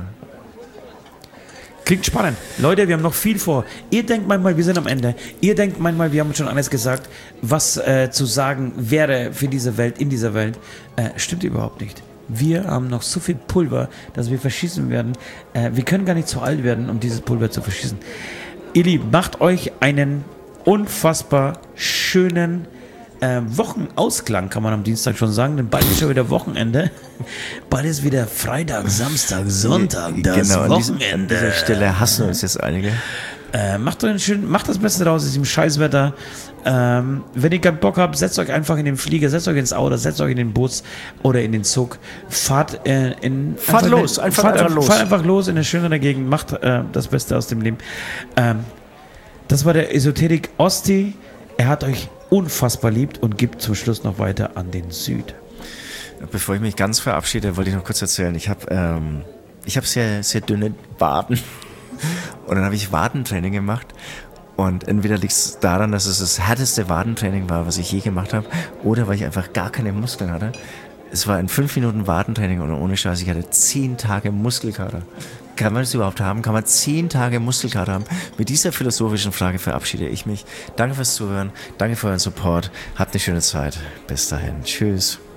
Klingt spannend. Leute, wir haben noch viel vor. Ihr denkt manchmal, wir sind am Ende. Ihr denkt manchmal, wir haben schon alles gesagt, was äh, zu sagen wäre für diese Welt, in dieser Welt. Äh, stimmt überhaupt nicht. Wir haben noch so viel Pulver, dass wir verschießen werden. Äh, wir können gar nicht zu alt werden, um dieses Pulver zu verschießen. Ihr Lieben, macht euch einen unfassbar schönen äh, Wochenausklang, kann man am Dienstag schon sagen, denn bald ist schon wieder Wochenende. Bald ist wieder Freitag, Samstag, Sonntag, das genau, an, diesem, Wochenende. an dieser Stelle hassen uns jetzt einige. Äh, macht euch einen schönen, macht das Beste draus, ist im Scheißwetter. Ähm, wenn ihr keinen Bock habt, setzt euch einfach in den Flieger, setzt euch ins Auto, setzt euch in den Bus oder in den Zug. Fahrt äh, in Fahrt einfach los, eine, einfach, fahrt, einfach los. Fahrt einfach los in eine schönere Gegend, macht äh, das Beste aus dem Leben. Ähm, das war der Esoterik Osti. Er hat euch unfassbar liebt und gibt zum Schluss noch weiter an den Süd. Bevor ich mich ganz verabschiede, wollte ich noch kurz erzählen. Ich habe ähm, ich hab sehr, sehr dünne Waden. Und dann habe ich Wadentraining gemacht. Und entweder liegt es daran, dass es das härteste Wadentraining war, was ich je gemacht habe, oder weil ich einfach gar keine Muskeln hatte. Es war ein fünf Minuten Wadentraining und ohne Scheiß, ich hatte zehn Tage Muskelkater. Kann man das überhaupt haben? Kann man zehn Tage Muskelkater haben? Mit dieser philosophischen Frage verabschiede ich mich. Danke fürs Zuhören, danke für euren Support. Habt eine schöne Zeit. Bis dahin. Tschüss.